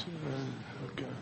Okay.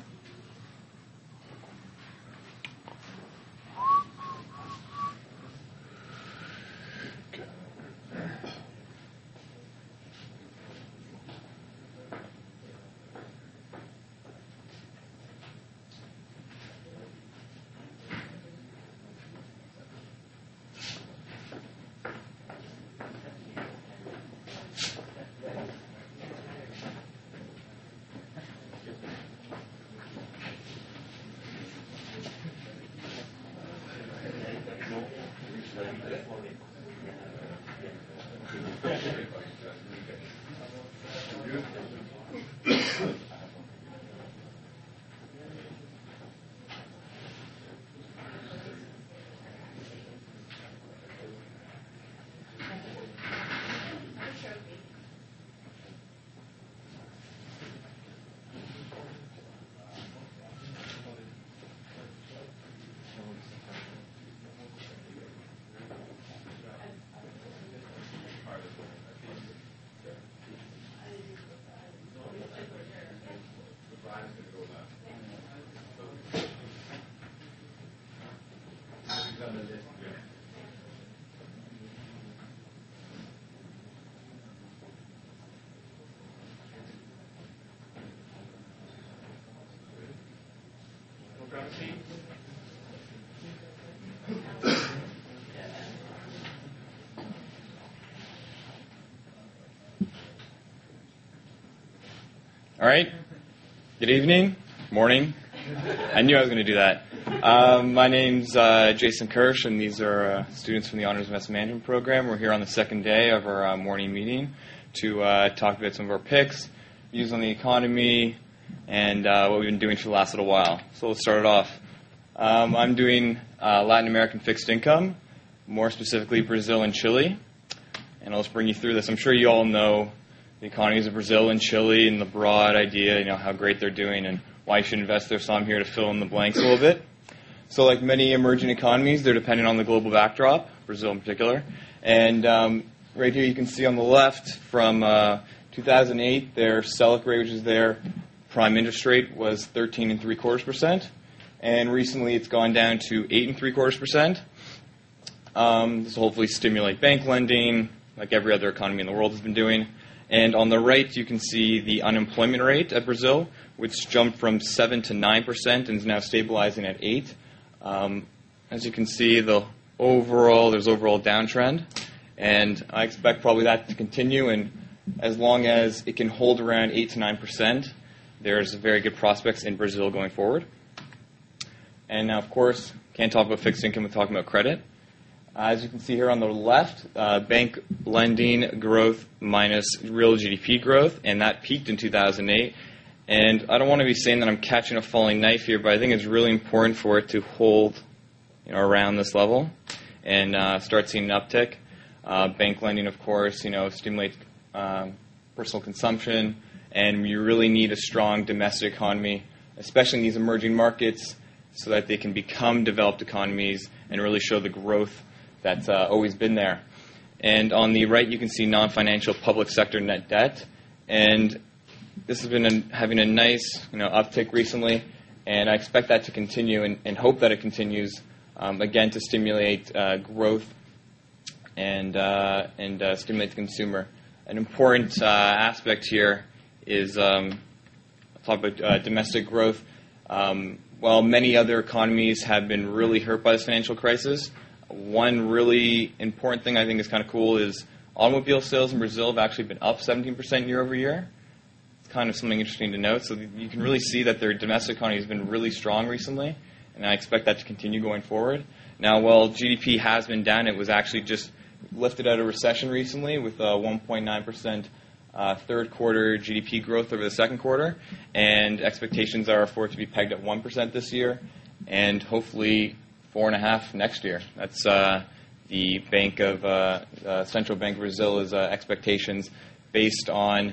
All right. Good evening. Morning. I knew I was going to do that. My name's Jason Kirsch, and these are students from the Honors Investment Management Program. We're here on the second day of our morning meeting to talk about some of our picks, views on the economy, and what we've been doing for the last little while. So let's start it off. I'm doing Latin American fixed income, more specifically Brazil and Chile, and I'll just bring you through this. I'm sure you all know the economies of Brazil and Chile and the broad idea, how great they're doing and why you should invest there. So I'm here to fill in the blanks a little bit. So like many emerging economies, they're dependent on the global backdrop, Brazil in particular. And right here you can see on the left from 2008, their Selic rate, which is their prime interest rate, was 13.75%. And recently it's gone down to 8.75%. This will hopefully stimulate bank lending, like every other economy in the world has been doing. And on the right, you can see the unemployment rate at Brazil, which jumped from 7 to 9% and is now stabilizing at 8. As you can see, there's overall downtrend, and I expect probably that to continue. And as long as it can hold around 8 to 9%, there's very good prospects in Brazil going forward. And now, of course, can't talk about fixed income without talking about credit. As you can see here on the left, bank lending growth minus real GDP growth, and that peaked in 2008. And I don't want to be saying that I'm catching a falling knife here, but I think it's really important for it to hold around this level and start seeing an uptick. Bank lending, of course, stimulates personal consumption, and you really need a strong domestic economy, especially in these emerging markets, so that they can become developed economies and really show the growth that's always been there. And on the right, you can see non-financial public sector net debt. And this has been having a nice uptick recently, and I expect that to continue and hope that it continues, again, to stimulate growth and stimulate the consumer. An important aspect here is I'll talk about domestic growth. While many other economies have been really hurt by this financial crisis, one really important thing I think is kind of cool is automobile sales in Brazil have actually been up 17% year over year. It's kind of something interesting to note. So you can really see that their domestic economy has been really strong recently, and I expect that to continue going forward. Now, while GDP has been down, it was actually just lifted out of recession recently with 1.9% third quarter GDP growth over the second quarter, and expectations are for it to be pegged at 1% this year, and hopefully 4.5% next year. That's the Central Bank of Brazil's expectations based on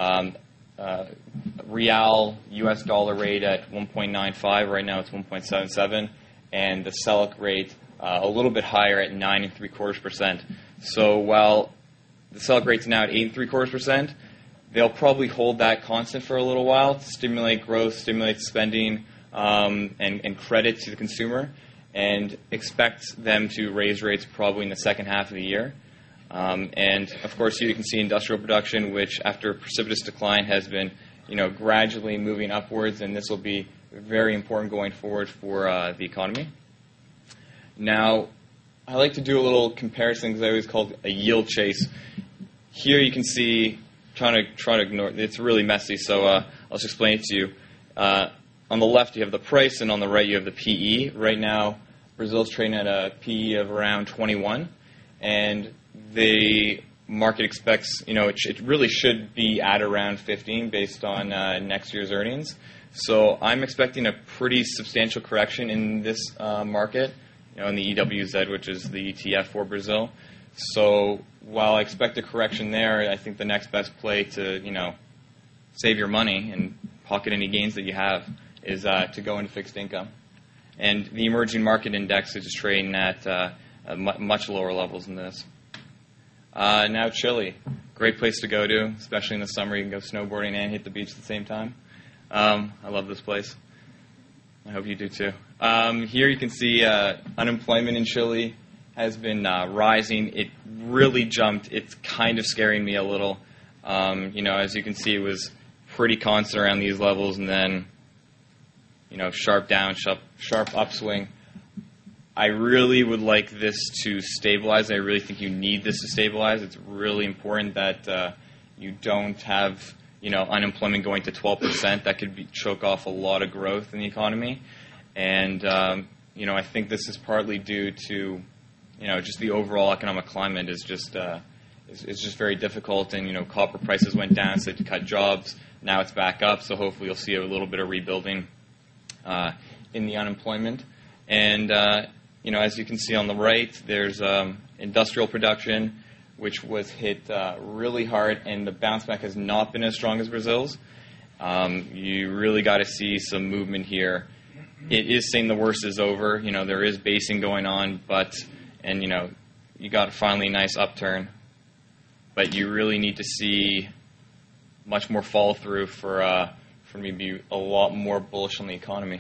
real U.S. dollar rate at 1.95. Right now it's 1.77, and the Selic rate a little bit higher at 9.75%. So while the Selic rate's now at 8.75%, they'll probably hold that constant for a little while to stimulate growth, stimulate spending, and credit to the consumer, and expect them to raise rates probably in the second half of the year. And of course, here you can see industrial production, which after a precipitous decline has been, gradually moving upwards, and this will be very important going forward for the economy. Now, I like to do a little comparison because I always call it a yield chase. Here you can see, trying to ignore it's really messy, so I'll just explain it to you. On the left, you have the price, and on the right, you have the PE. Right now, Brazil's trading at a PE of around 21, and the market expects, it really should be at around 15 based on next year's earnings. So I'm expecting a pretty substantial correction in this market, in the EWZ, which is the ETF for Brazil. So while I expect a correction there, I think the next best play to, save your money and pocket any gains that you have is to go into fixed income. And the emerging market index is trading at much lower levels than this. Now Chile, great place to go to, especially in the summer. You can go snowboarding and hit the beach at the same time. I love this place. I hope you do too. Here you can see unemployment in Chile has been rising. It really jumped. It's kind of scaring me a little. As you can see, it was pretty constant around these levels, and then, sharp down, sharp upswing. I really would like this to stabilize. I really think you need this to stabilize. It's really important that you don't have, unemployment going to 12%. That could choke off a lot of growth in the economy. And, I think this is partly due to, just the overall economic climate is just very difficult. And, copper prices went down, so they had to cut jobs. Now it's back up, so hopefully you'll see a little bit of rebuilding in the unemployment. And, as you can see on the right, there's industrial production, which was hit really hard, and the bounce back has not been as strong as Brazil's. You really got to see some movement here. It is saying the worst is over. There is basing going on, you got finally a nice upturn. But you really need to see much more follow through for me to be a lot more bullish on the economy.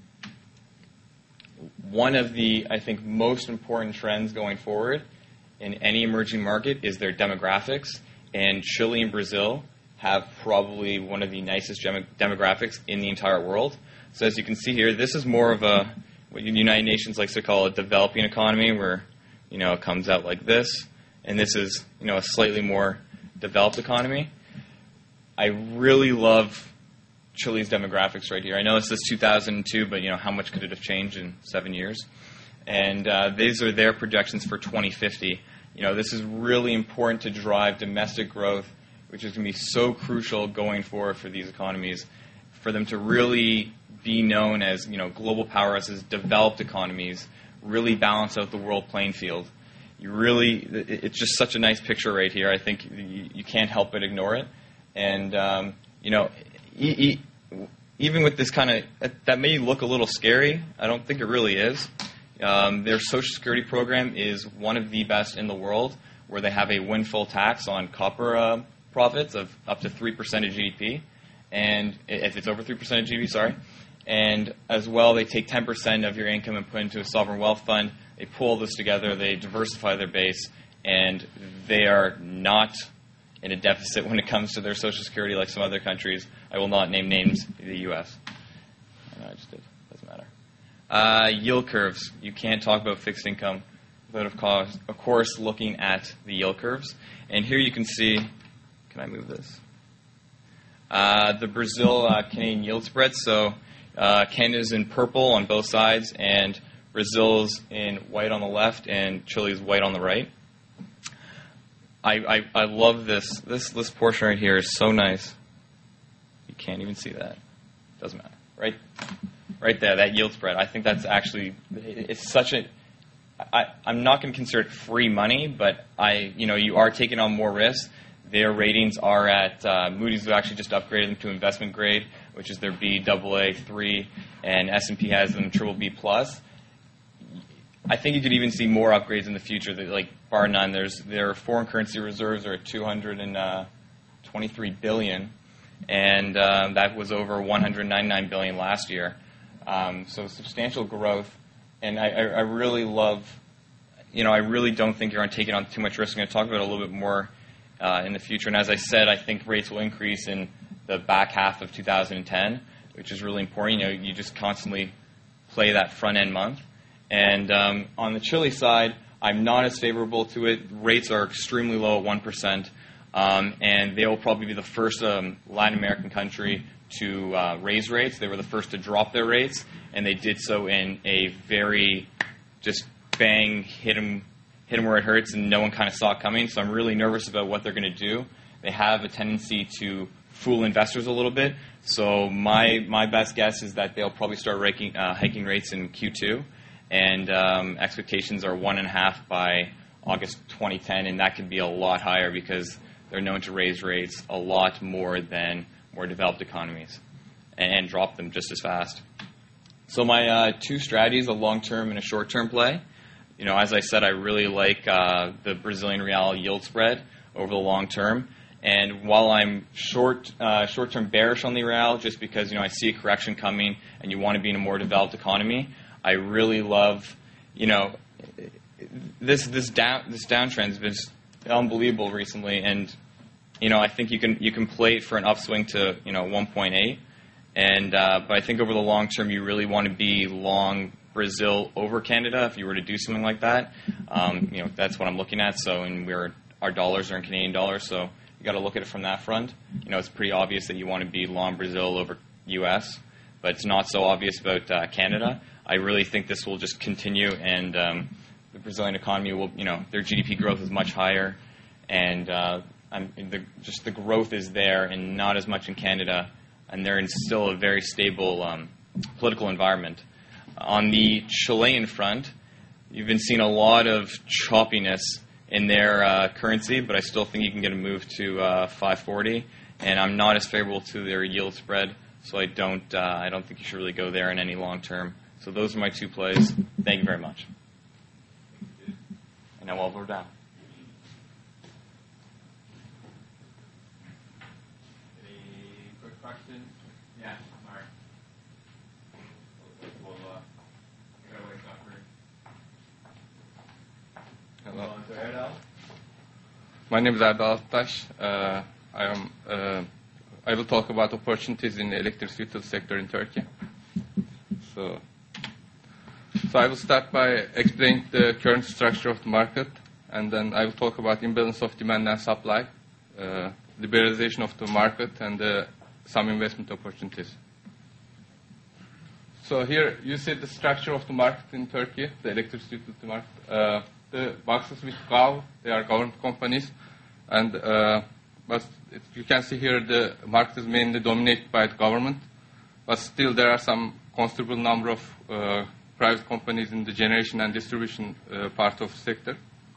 One of the, I think, most important trends going forward in any emerging market is their demographics. And Chile and Brazil have probably one of the nicest demographics in the entire world. So as you can see here, this is more of what the United Nations likes to call a developing economy, where, it comes out like this. And this is, a slightly more developed economy. I really love Chile's demographics right here. I know this is 2002, but how much could it have changed in 7 years? And these are their projections for 2050. This is really important to drive domestic growth, which is going to be so crucial going forward for these economies, for them to really be known as global powerhouses, developed economies, really balance out the world playing field. It's just such a nice picture right here. I think you can't help but ignore it. And even with this kind of, that may look a little scary, I don't think it really is. Their Social Security program is one of the best in the world, where they have a windfall tax on copper profits of up to 3% of GDP, and if it's over 3% of GDP, sorry. And as well, they take 10% of your income and put into a sovereign wealth fund. They pull this together, they diversify their base, and they are not in a deficit when it comes to their Social Security like some other countries. I will not name names in the U.S. I just did. Doesn't matter. Yield curves. You can't talk about fixed income without, of course, looking at the yield curves. And here you can see, can I move this? The Brazil-Canadian yield spread. So Canada's in purple on both sides, and Brazil's in white on the left, and Chile's white on the right. I love this. This portion right here is so nice. You can't even see that. Doesn't matter. Right there, that yield spread. I think that's actually, it's such a, I'm not going to consider it free money, but you are taking on more risk. Their ratings are at, Moody's have actually just upgraded them to investment grade, which is their Baa3, and S&P has them BBB+. I think you could even see more upgrades in the future. That, bar none. Their foreign currency reserves are at 23 billion, and that was over 199 billion last year. So substantial growth, and I really love, I really don't think you're taking on too much risk. I'm going to talk about it a little bit more in the future. And as I said, I think rates will increase in the back half of 2010, which is really important. You just constantly play that front-end month. And on the Chile side, I'm not as favorable to it. Rates are extremely low at 1%, and they will probably be the first Latin American country to raise rates. They were the first to drop their rates, and they did so in a very just bang, hit them where it hurts, and no one kind of saw it coming. So I'm really nervous about what they're going to do. They have a tendency to fool investors a little bit. So my best guess is that they'll probably start hiking rates in Q2, and expectations are 1.5 by August 2010, and that could be a lot higher because they're known to raise rates a lot more than more developed economies and drop them just as fast. So my two strategies, a long-term and a short-term play. As I said, I really like the Brazilian real yield spread over the long term. And while I'm short-term bearish on the real, just because I see a correction coming, and you want to be in a more developed economy, I really love, this downtrend has been unbelievable recently, and I think you can play it for an upswing to 1.8, and but I think over the long term you really want to be long Brazil over Canada if you were to do something like that. That's what I'm looking at. So, and our dollars are in Canadian dollars, so you got to look at it from that front. It's pretty obvious that you want to be long Brazil over U.S., but it's not so obvious about Canada. I really think this will just continue, and the Brazilian economy will, their GDP growth is much higher, and the growth is there, and not as much in Canada, and they're in still a very stable political environment. On the Chilean front, you've been seeing a lot of choppiness in their currency, but I still think you can get a move to 540, and I'm not as favorable to their yield spread, so I don't think you should really go there in any long term. So those are my two plays. Thank you very much. And now we're down. Any quick questions? Yeah, Mark. Hello. My name is Erdal Altaş. I will talk about opportunities in the electricity sector in Turkey. So I will start by explaining the current structure of the market, and then I will talk about imbalance of demand and supply, liberalization of the market, and some investment opportunities. So here you see the structure of the market in Turkey, the electricity market. The boxes with GAV, they are government companies, and but you can see here the market is mainly dominated by the government, but still there are some considerable number of private companies in the generation and distribution part of the sector.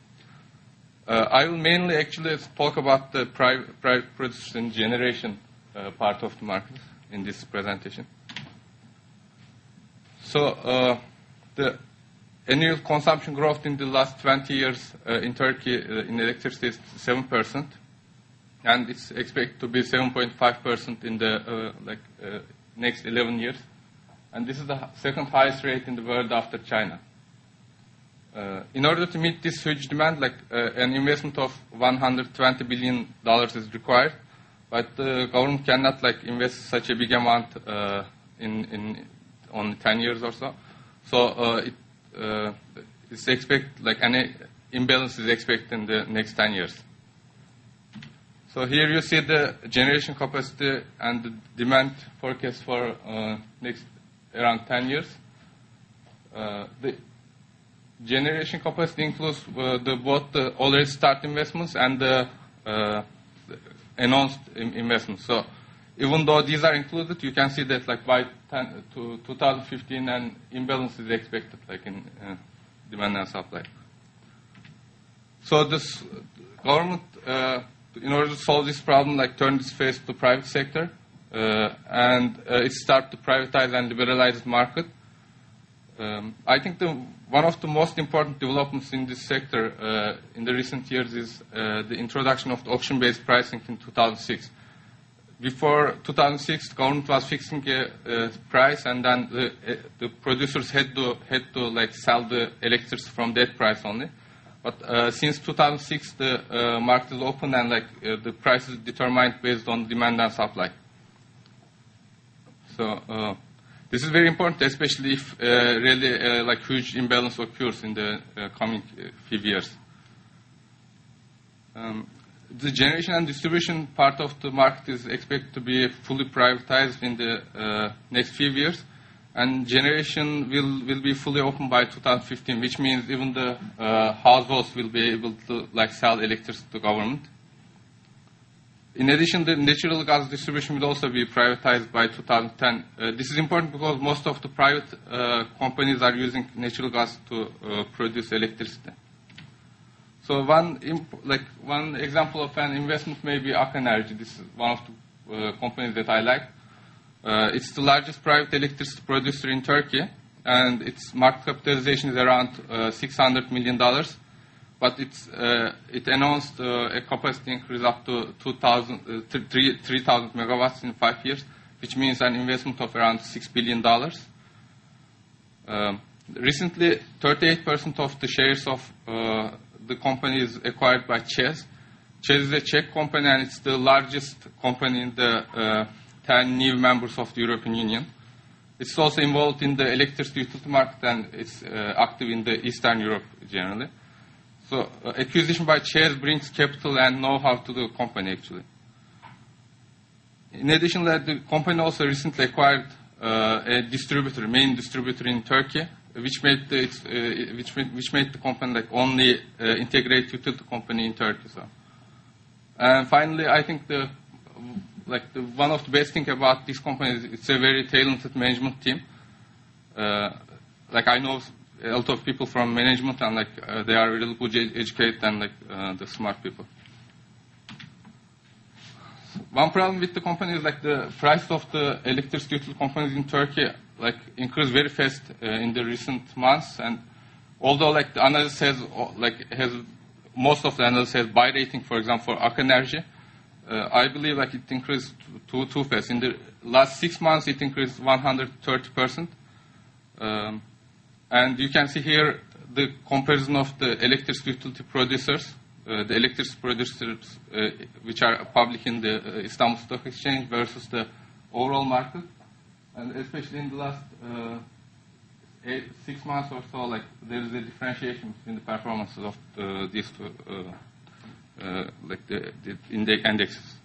I will mainly actually talk about the private producers and generation part of the market in this presentation. So the annual consumption growth in the last 20 years in Turkey in electricity is 7%, and it's expected to be 7.5% in the next 11 years. And this is the second highest rate in the world after China. In order to meet this huge demand, an investment of $120 billion is required, but the government cannot invest such a big amount in only 10 years or so. So it's expected an imbalance is expected in the next 10 years. So here you see the generation capacity and the demand forecast for next around 10 years. The generation capacity includes both the already start investments and the announced investments. So even though these are included, you can see that by 2015 an imbalance is expected in demand and supply. So this government, in order to solve this problem, turned its face to the private sector, and it started to privatize and liberalize the market. I think one of the most important developments in this sector in the recent years is the introduction of the auction-based pricing in 2006. Before 2006, the government was fixing a price, and then the producers had to like sell the electricity from that price only. But since 2006, the market is open, and like the price is determined based on demand and supply. So this is very important, especially if really like huge imbalance occurs in the coming few years. The generation and distribution part of the market is expected to be fully privatized in the next few years, and generation will be fully open by 2015, which means even the households will be able to like sell electricity to government. In addition, the natural gas distribution will also be privatized by 2010. This is important because most of the private companies are using natural gas to produce electricity. So one example of an investment may be Ak Enerji. This is one of the companies that I like. It's the largest private electricity producer in Turkey, and its market capitalization is around $600 million. But it announced a capacity increase up to 3,000 megawatts in 5 years, which means an investment of around $6 billion. Recently, 38% of the shares of the company is acquired by ČEZ. ČEZ is a Czech company, and it's the largest company in the 10 new members of the European Union. It's also involved in the electricity utility market, and it's active in the Eastern Europe generally. So acquisition by ČEZ brings capital and know-how to the company, actually. In addition to that, the company also recently acquired a distributor, main distributor in Turkey, which made the company like only integrated utility company in Turkey. So, and finally, I think one of the best thing about this company is it's a very talented management team. I know a lot of people from management, and they are really good educated and the smart people. One problem with the company is the price of the electricity utility companies in Turkey increased very fast in the recent months, and although the analysis has most of the analysis has buy rating, for example, for Ak Enerji, I believe it increased too fast. In the last 6 months, it increased 130%. And you can see here the comparison of the electricity utility producers, the electricity producers which are public in the Istanbul Stock Exchange versus the overall market. And especially in the last 6 months or so, there is a differentiation between the performances of these two, the indexes.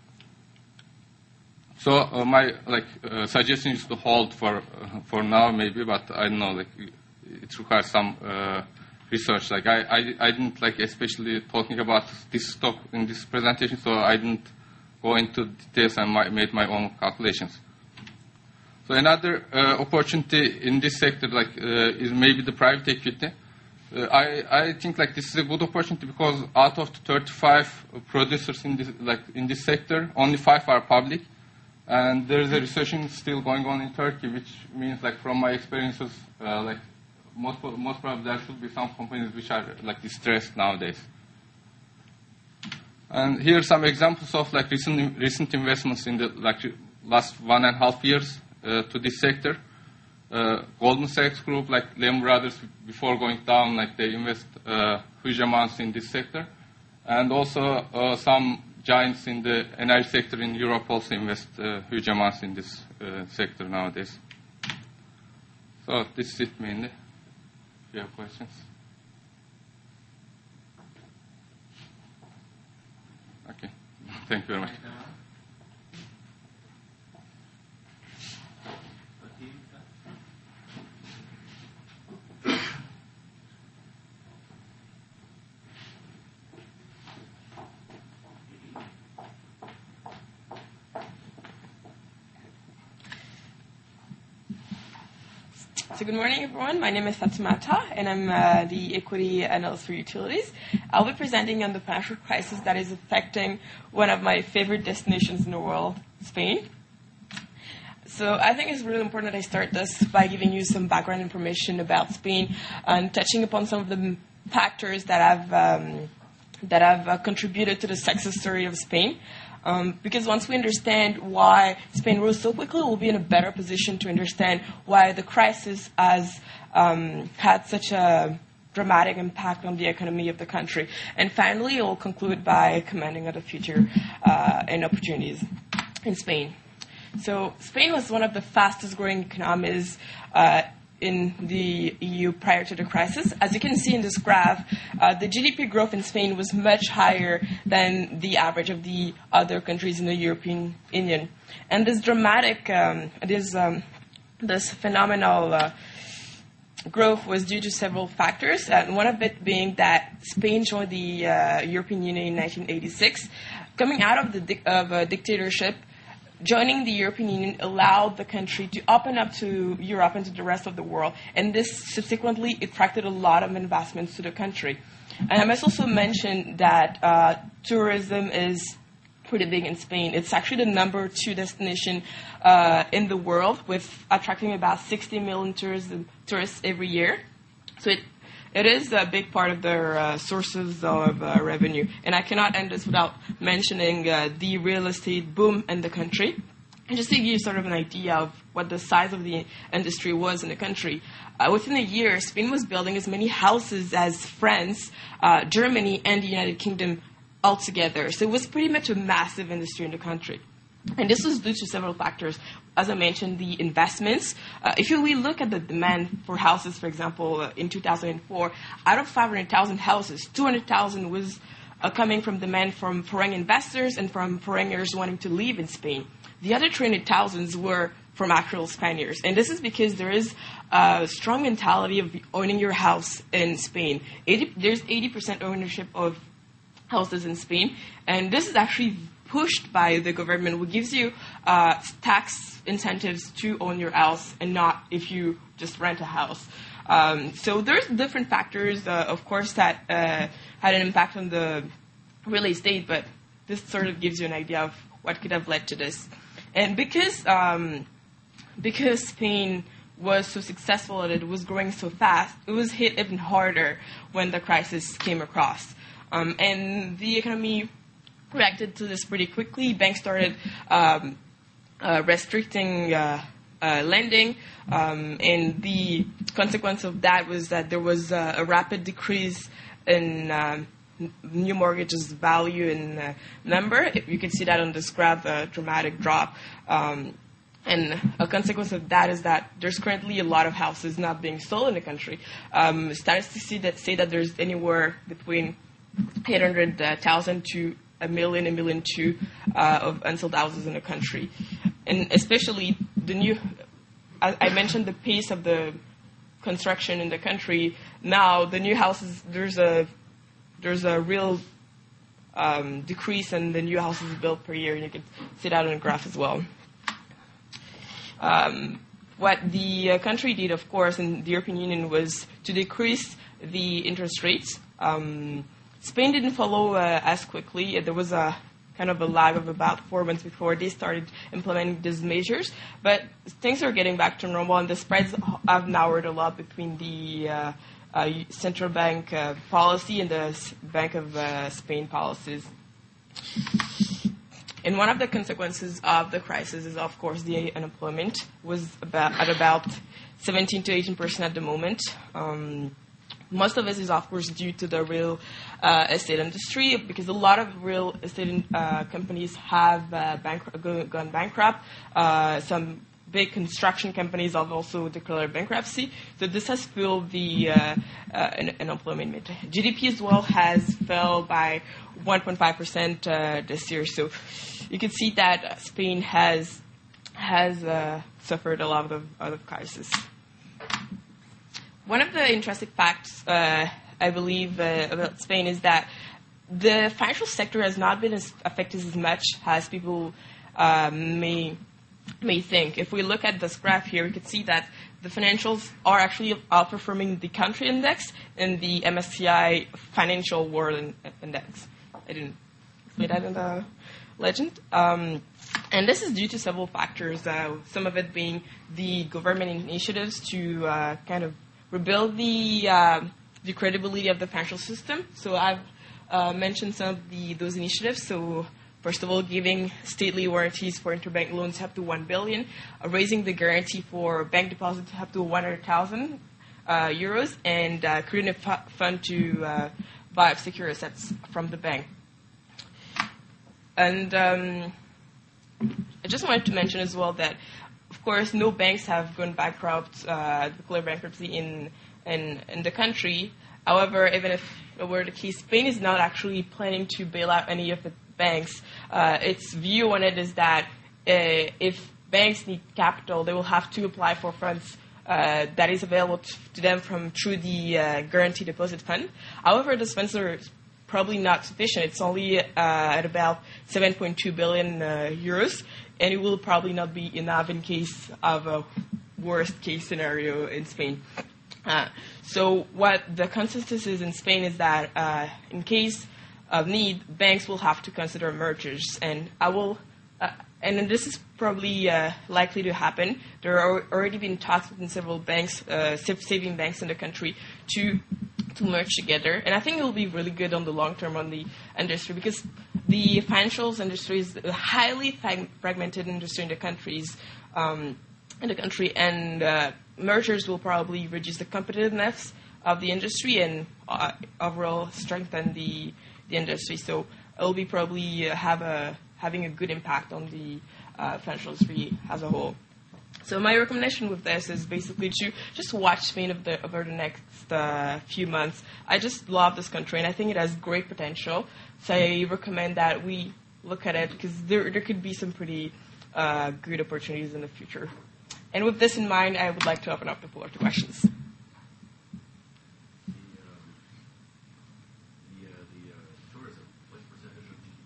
So my suggestion is to hold for now maybe, but I don't know it requires some research. I didn't especially talking about this stock in this presentation, so I didn't go into details and made my own calculations. So another opportunity in this sector is maybe the private equity. I think this is a good opportunity because out of the 35 producers in this sector, only 5 are public. And there is a recession still going on in Turkey, which means, from my experiences, most probably there should be some companies which are distressed nowadays. And here are some examples of recent investments in the last 1.5 years to this sector. Goldman Sachs Group, Lehman Brothers, before going down, they invest huge amounts in this sector, and also some giants in the energy sector in Europe also invest huge amounts in this sector nowadays. So this is it mainly. If you have questions. Okay. Thank you very much. So good morning, everyone. My name is Fatimata, and I'm the equity analyst for utilities. I'll be presenting on the financial crisis that is affecting one of my favorite destinations in the world, Spain. So I think it's really important that I start this by giving you some background information about Spain and touching upon some of the factors that have contributed to the success story of Spain. Because once we understand why Spain rose so quickly, we'll be in a better position to understand why the crisis has had such a dramatic impact on the economy of the country. And finally, I'll conclude by commenting on the future and opportunities in Spain. So Spain was one of the fastest growing economies in the EU prior to the crisis. As you can see in this graph, the GDP growth in Spain was much higher than the average of the other countries in the European Union. And this dramatic, this phenomenal growth was due to several factors, and one of it being that Spain joined the European Union in 1986. Coming out of a dictatorship, joining the European Union allowed the country to open up to Europe and to the rest of the world, and this subsequently attracted a lot of investments to the country. And I must also mention that tourism is pretty big in Spain. It's actually the number 2 destination in the world, with attracting about 60 million tourists every year. So it is a big part of their sources of revenue. And I cannot end this without mentioning the real estate boom in the country. And just to give you sort of an idea of what the size of the industry was in the country, within a year, Spain was building as many houses as France, Germany, and the United Kingdom altogether. So it was pretty much a massive industry in the country. And this was due to several factors. As I mentioned, the investments. If we look at the demand for houses, for example, in 2004, out of 500,000 houses, 200,000 was coming from demand from foreign investors and from foreigners wanting to live in Spain. The other 300,000 were from actual Spaniards. And this is because there is a strong mentality of owning your house in Spain. There's 80% ownership of houses in Spain, and this is actually pushed by the government, which gives you tax incentives to own your house and not if you just rent a house. So there's different factors, of course, that had an impact on the real estate, but this sort of gives you an idea of what could have led to this. And because Spain was so successful and it was growing so fast, it was hit even harder when the crisis came across. And the economy reacted to this pretty quickly. Banks started restricting lending, and the consequence of that was that there was a rapid decrease in new mortgages value in number. You can see that on this graph, a dramatic drop. And a consequence of that is that there's currently a lot of houses not being sold in the country. Statistics say that there's anywhere between 800,000 to a million two of unsold houses in the country. And especially I mentioned the pace of the construction in the country. Now the new houses, there's a real decrease in the new houses built per year, and you can see that on the graph as well. What the country did, of course, in the European Union was to decrease the interest rates. Spain didn't follow as quickly. There was a kind of a lag of about 4 months before they started implementing these measures. But things are getting back to normal, and the spreads have narrowed a lot between the central bank policy and the Bank of Spain policies. And one of the consequences of the crisis is, of course, the unemployment was at about 17 to 18% at the moment. Most of this is, of course, due to the real estate industry, because a lot of real estate companies have gone bankrupt. Some big construction companies have also declared bankruptcy. So this has fueled the unemployment rate. GDP as well has fell by 1.5% this year. So you can see that Spain has suffered a lot of crisis. One of the interesting facts, I believe, about Spain is that the financial sector has not been as affected as much as people may think. If we look at this graph here, we can see that the financials are actually outperforming the country index and the MSCI Financial World Index. I didn't explain that in the legend. And this is due to several factors, some of it being the government initiatives to kind of rebuild the credibility of the financial system. So I've mentioned some of those initiatives. So first of all, giving stately warranties for interbank loans up to 1 billion, raising the guarantee for bank deposits up to 100,000 euros, and creating a fund to buy secure assets from the bank. And I just wanted to mention as well that, of course, no banks have gone bankrupt, declared bankruptcy in the country. However, even if it were the case, Spain is not actually planning to bail out any of the banks. Its view on it is that if banks need capital, they will have to apply for funds that is available to them through the guarantee deposit fund. However, those funds are probably not sufficient. It's only at about 7.2 billion euros, and it will probably not be enough in case of a worst case scenario in Spain. So what the consensus is in Spain is that in case of need, banks will have to consider mergers, and and this is probably likely to happen. There are already been talks within several banks, saving banks in the country, to merge together, and I think it will be really good on the long term on the industry, because the financials industry is a highly fragmented industry in the country, and mergers will probably reduce the competitiveness of the industry and overall strengthen the industry. So it will be probably having a good impact on the financial industry as a whole. So my recommendation with this is basically to just watch Spain over the next few months. I just love this country, and I think it has great potential. So I recommend that we look at it, because there could be some pretty good opportunities in the future. And with this in mind, I would like to open up the floor to questions. Tourism, what percentage of GDP?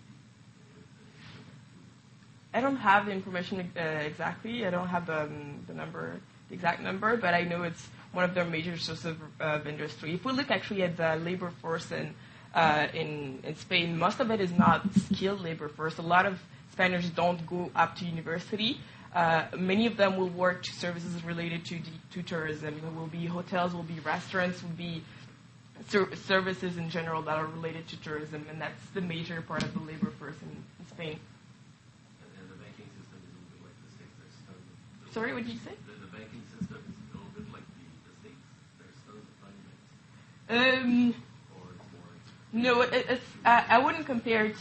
I don't have the information exactly. I don't have the exact number, but I know it's one of their major sources of industry. If we look actually at the labor force in Spain, most of it is not skilled labor force. A lot of Spaniards don't go up to university. Many of them will work to services related to tourism. There will be hotels, will be restaurants, will be services in general that are related to tourism, and that's the major part of the labor force in Spain. And the banking system is a little bit like the States. Sorry, what did you say? The banking system is a little bit like the States. There's tons of fund banks. Or it's more like... No, I wouldn't compare it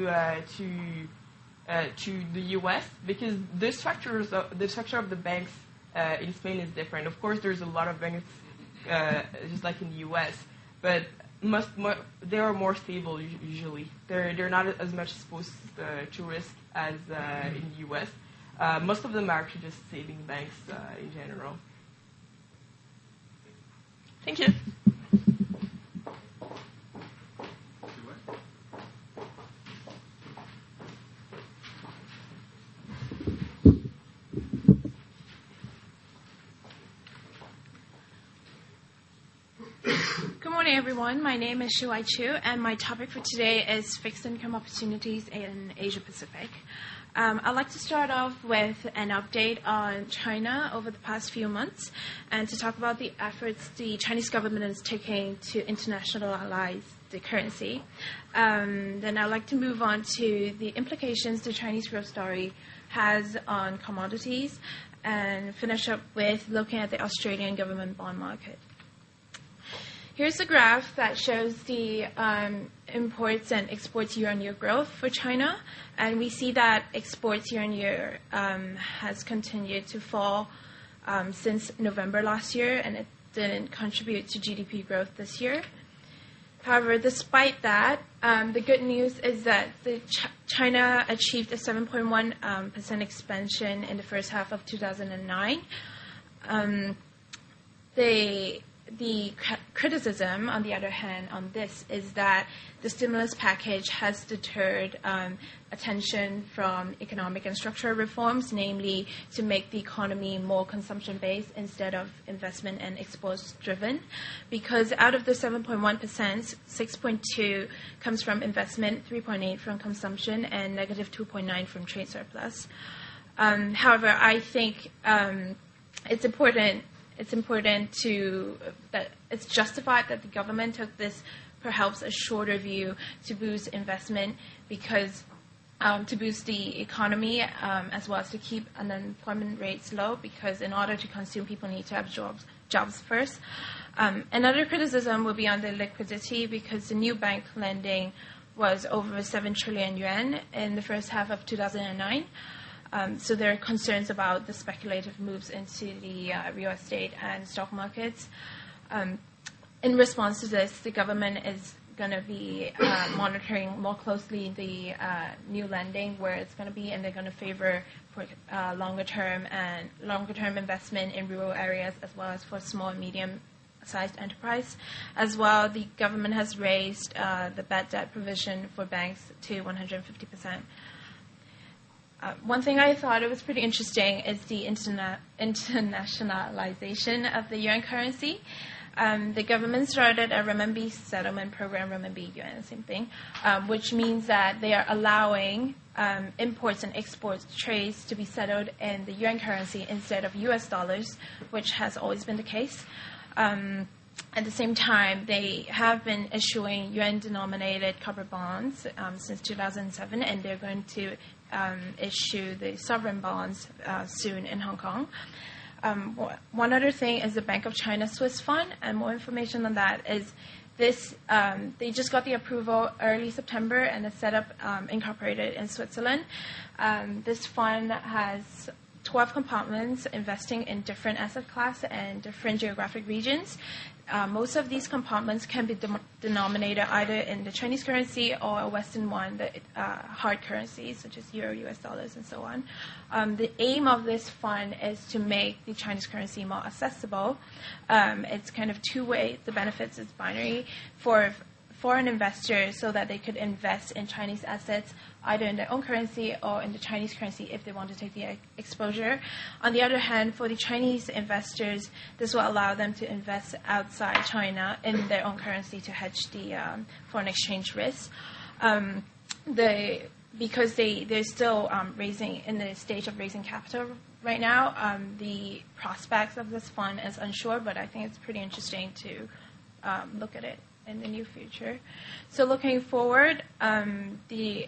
to the U.S. because the structure of the banks in Spain is different. Of course, there's a lot of banks just like in the U.S., but they are more stable usually. They're not as much exposed to risk as in the U.S. Most of them are actually just saving banks in general. Thank you. Good morning, everyone. My name is Shuai Chu, and my topic for today is fixed income opportunities in Asia Pacific. I'd like to start off with an update on China over the past few months and to talk about the efforts the Chinese government is taking to internationalize the currency. Then I'd like to move on to the implications the Chinese growth story has on commodities and finish up with looking at the Australian government bond market. Here's a graph that shows the imports and exports year-on-year growth for China, and we see that exports year-on-year has continued to fall since November last year, and it didn't contribute to GDP growth this year. However, despite that, the good news is that China achieved a 7.1% expansion in the first half of 2009. the criticism, on the other hand, on this is that the stimulus package has deterred attention from economic and structural reforms, namely to make the economy more consumption-based instead of investment and exports-driven. Because out of the 7.1%, 6.2 comes from investment, 3.8 from consumption, and negative 2.9 from trade surplus. However, I think it's important that it's justified that the government took this perhaps a shorter view to boost investment, because to boost the economy as well as to keep unemployment rates low, because in order to consume, people need to have jobs first. Another criticism will be on the liquidity, because the new bank lending was over 7 trillion yuan in the first half of 2009. So there are concerns about the speculative moves into the real estate and stock markets. In response to this, the government is going to be monitoring more closely the new lending, where it's going to be, and they're going to favor for longer-term investment in rural areas, as well as for small and medium-sized enterprise. As well, the government has raised the bad debt provision for banks to 150%. One thing I thought it was pretty interesting is the internationalization of the yuan currency. The government started a renminbi settlement program, renminbi yuan, same thing, which means that they are allowing imports and exports trades to be settled in the yuan currency instead of US dollars, which has always been the case. At the same time, they have been issuing yuan-denominated covered bonds since 2007, and they're going to issue the sovereign bonds soon in Hong Kong. One other thing is the Bank of China Swiss Fund, and more information on that is this. They just got the approval early September, and it's set up incorporated in Switzerland. This fund has 12 compartments investing in different asset classes and different geographic regions. Most of these compartments can be denominated either in the Chinese currency or a Western one, the hard currencies such as Euro, US dollars, and so on. The aim of this fund is to make the Chinese currency more accessible. It's kind of two-way. The benefits is binary for foreign investors, so that they could invest in Chinese assets either in their own currency or in the Chinese currency if they want to take the exposure. On the other hand, for the Chinese investors, this will allow them to invest outside China in their own currency to hedge the foreign exchange risk. Because they're still in the stage of raising capital right now, the prospects of this fund is unsure, but I think it's pretty interesting to look at it in the near future. So looking forward, for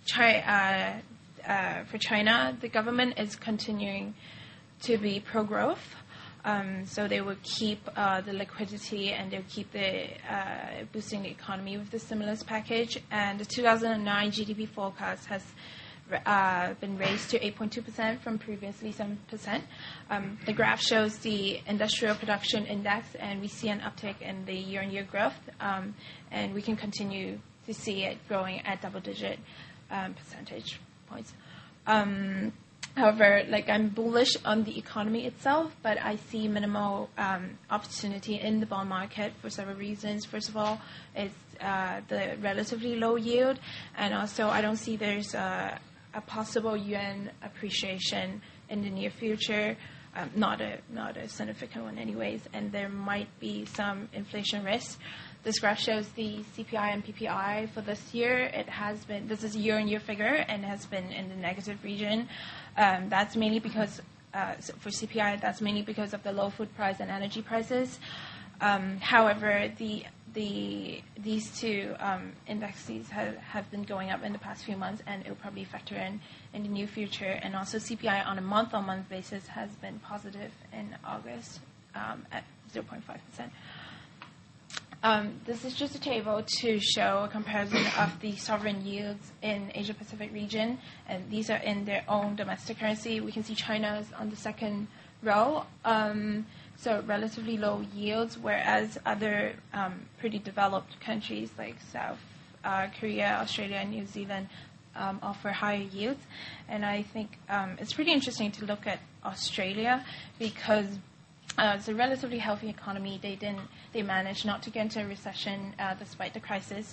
China, the government is continuing to be pro-growth. So they will keep the liquidity, and they'll keep boosting the economy with the stimulus package. And the 2009 GDP forecast has been raised to 8.2% from previously 7%. The graph shows the industrial production index, and we see an uptick in the year-on-year growth, and we can continue to see it growing at double-digit percentage points. However, I'm bullish on the economy itself, but I see minimal opportunity in the bond market for several reasons. First of all, it's the relatively low yield, and also I don't see there's a possible yuan appreciation in the near future, not a significant one anyways, and there might be some inflation risk. This graph shows the CPI and PPI for this year. This is a year-on-year figure, and has been in the negative region. That's mainly because, for CPI, that's mainly because of the low food price and energy prices. However, these two indexes have been going up in the past few months, and it will probably factor in the near future. And also CPI on a month-on-month basis has been positive in August at 0.5%. This is just a table to show a comparison of the sovereign yields in Asia-Pacific region, and these are in their own domestic currency. We can see China is on the second row, so relatively low yields, whereas other pretty developed countries like South Korea, Australia, and New Zealand offer higher yields. And I think it's pretty interesting to look at Australia, because it's a relatively healthy economy. They managed not to get into a recession despite the crisis.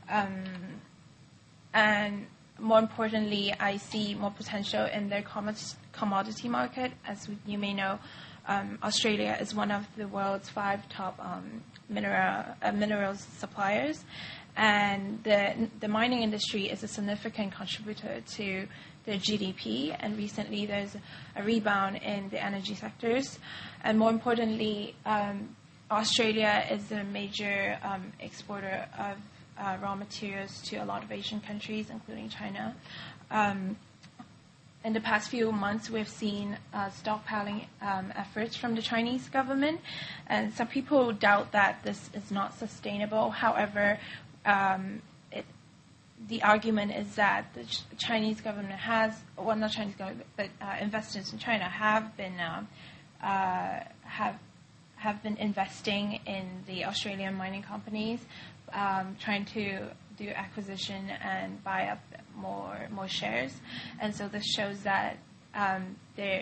And more importantly, I see more potential in their commodity market. As you may know, Australia is one of the world's 5 top minerals suppliers, and the mining industry is a significant contributor to the GDP. And recently, there's a rebound in the energy sectors, and more importantly, Australia is a major exporter of raw materials to a lot of Asian countries, including China. In the past few months, we've seen stockpiling efforts from the Chinese government, and some people doubt that this is not sustainable. However, the argument is that the Chinese government not Chinese government, but investors in China have been investing in the Australian mining companies, trying to do acquisition and buy up more shares, and so this shows that there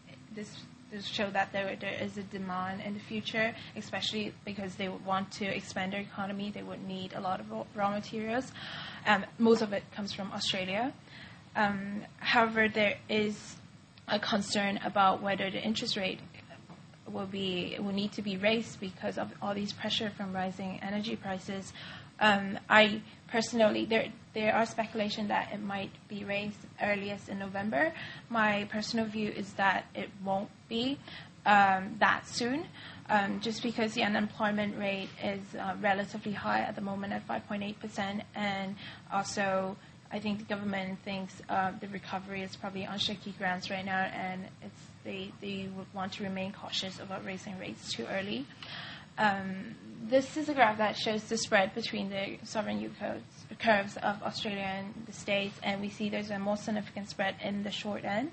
is a demand in the future, especially because they would want to expand their economy. They would need a lot of raw materials. Most of it comes from Australia. However, there is a concern about whether the interest rate will need to be raised because of all these pressure from rising energy prices. I personally, there are speculation that it might be raised earliest in November. My personal view is that it won't be that soon, just because the unemployment rate is relatively high at the moment at 5.8%, and also I think the government thinks the recovery is probably on shaky grounds right now, and they would want to remain cautious about raising rates too early. This is a graph that shows the spread between the sovereign yield curves of Australia and the States, and we see there's a more significant spread in the short end.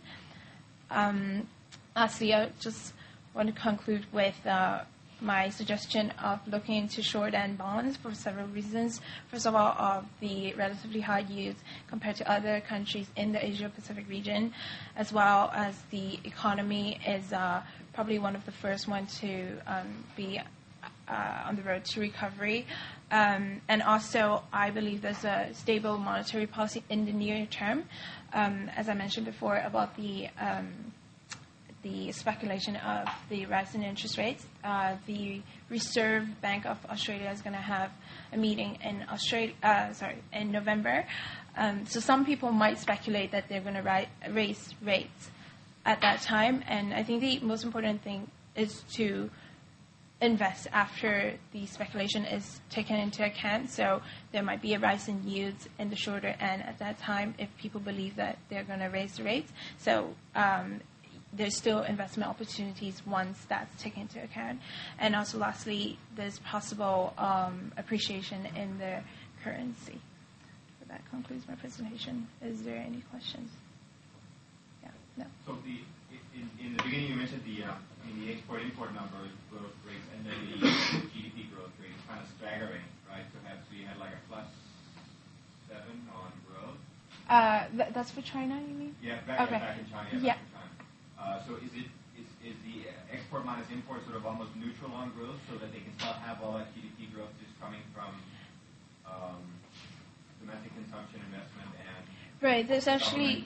Lastly, I just want to conclude with my suggestion of looking into short-end bonds for several reasons. First of all, of the relatively high yields compared to other countries in the Asia-Pacific region, as well as the economy is probably one of the first ones to be on the road to recovery. And also, I believe there's a stable monetary policy in the near term. As I mentioned before about the speculation of the rise in interest rates, the Reserve Bank of Australia is going to have a meeting in November. So some people might speculate that they're going to raise rates at that time, and I think the most important thing is to invest after the speculation is taken into account. So there might be a rise in yields in the shorter end at that time if people believe that they're going to raise the rates. So there's still investment opportunities once that's taken into account. And also lastly, there's possible appreciation in the currency. So that concludes my presentation. Is there any questions? Yeah, no. So in the beginning you mentioned the export-import numbers, growth rates, and then the GDP growth rate is kind of staggering, right? So you had like a +7 on growth. That's for China, you mean? Yeah, back in China. Yeah. So is the export minus import sort of almost neutral on growth, so that they can still have all that GDP growth just coming from domestic consumption, investment, and right? There's actually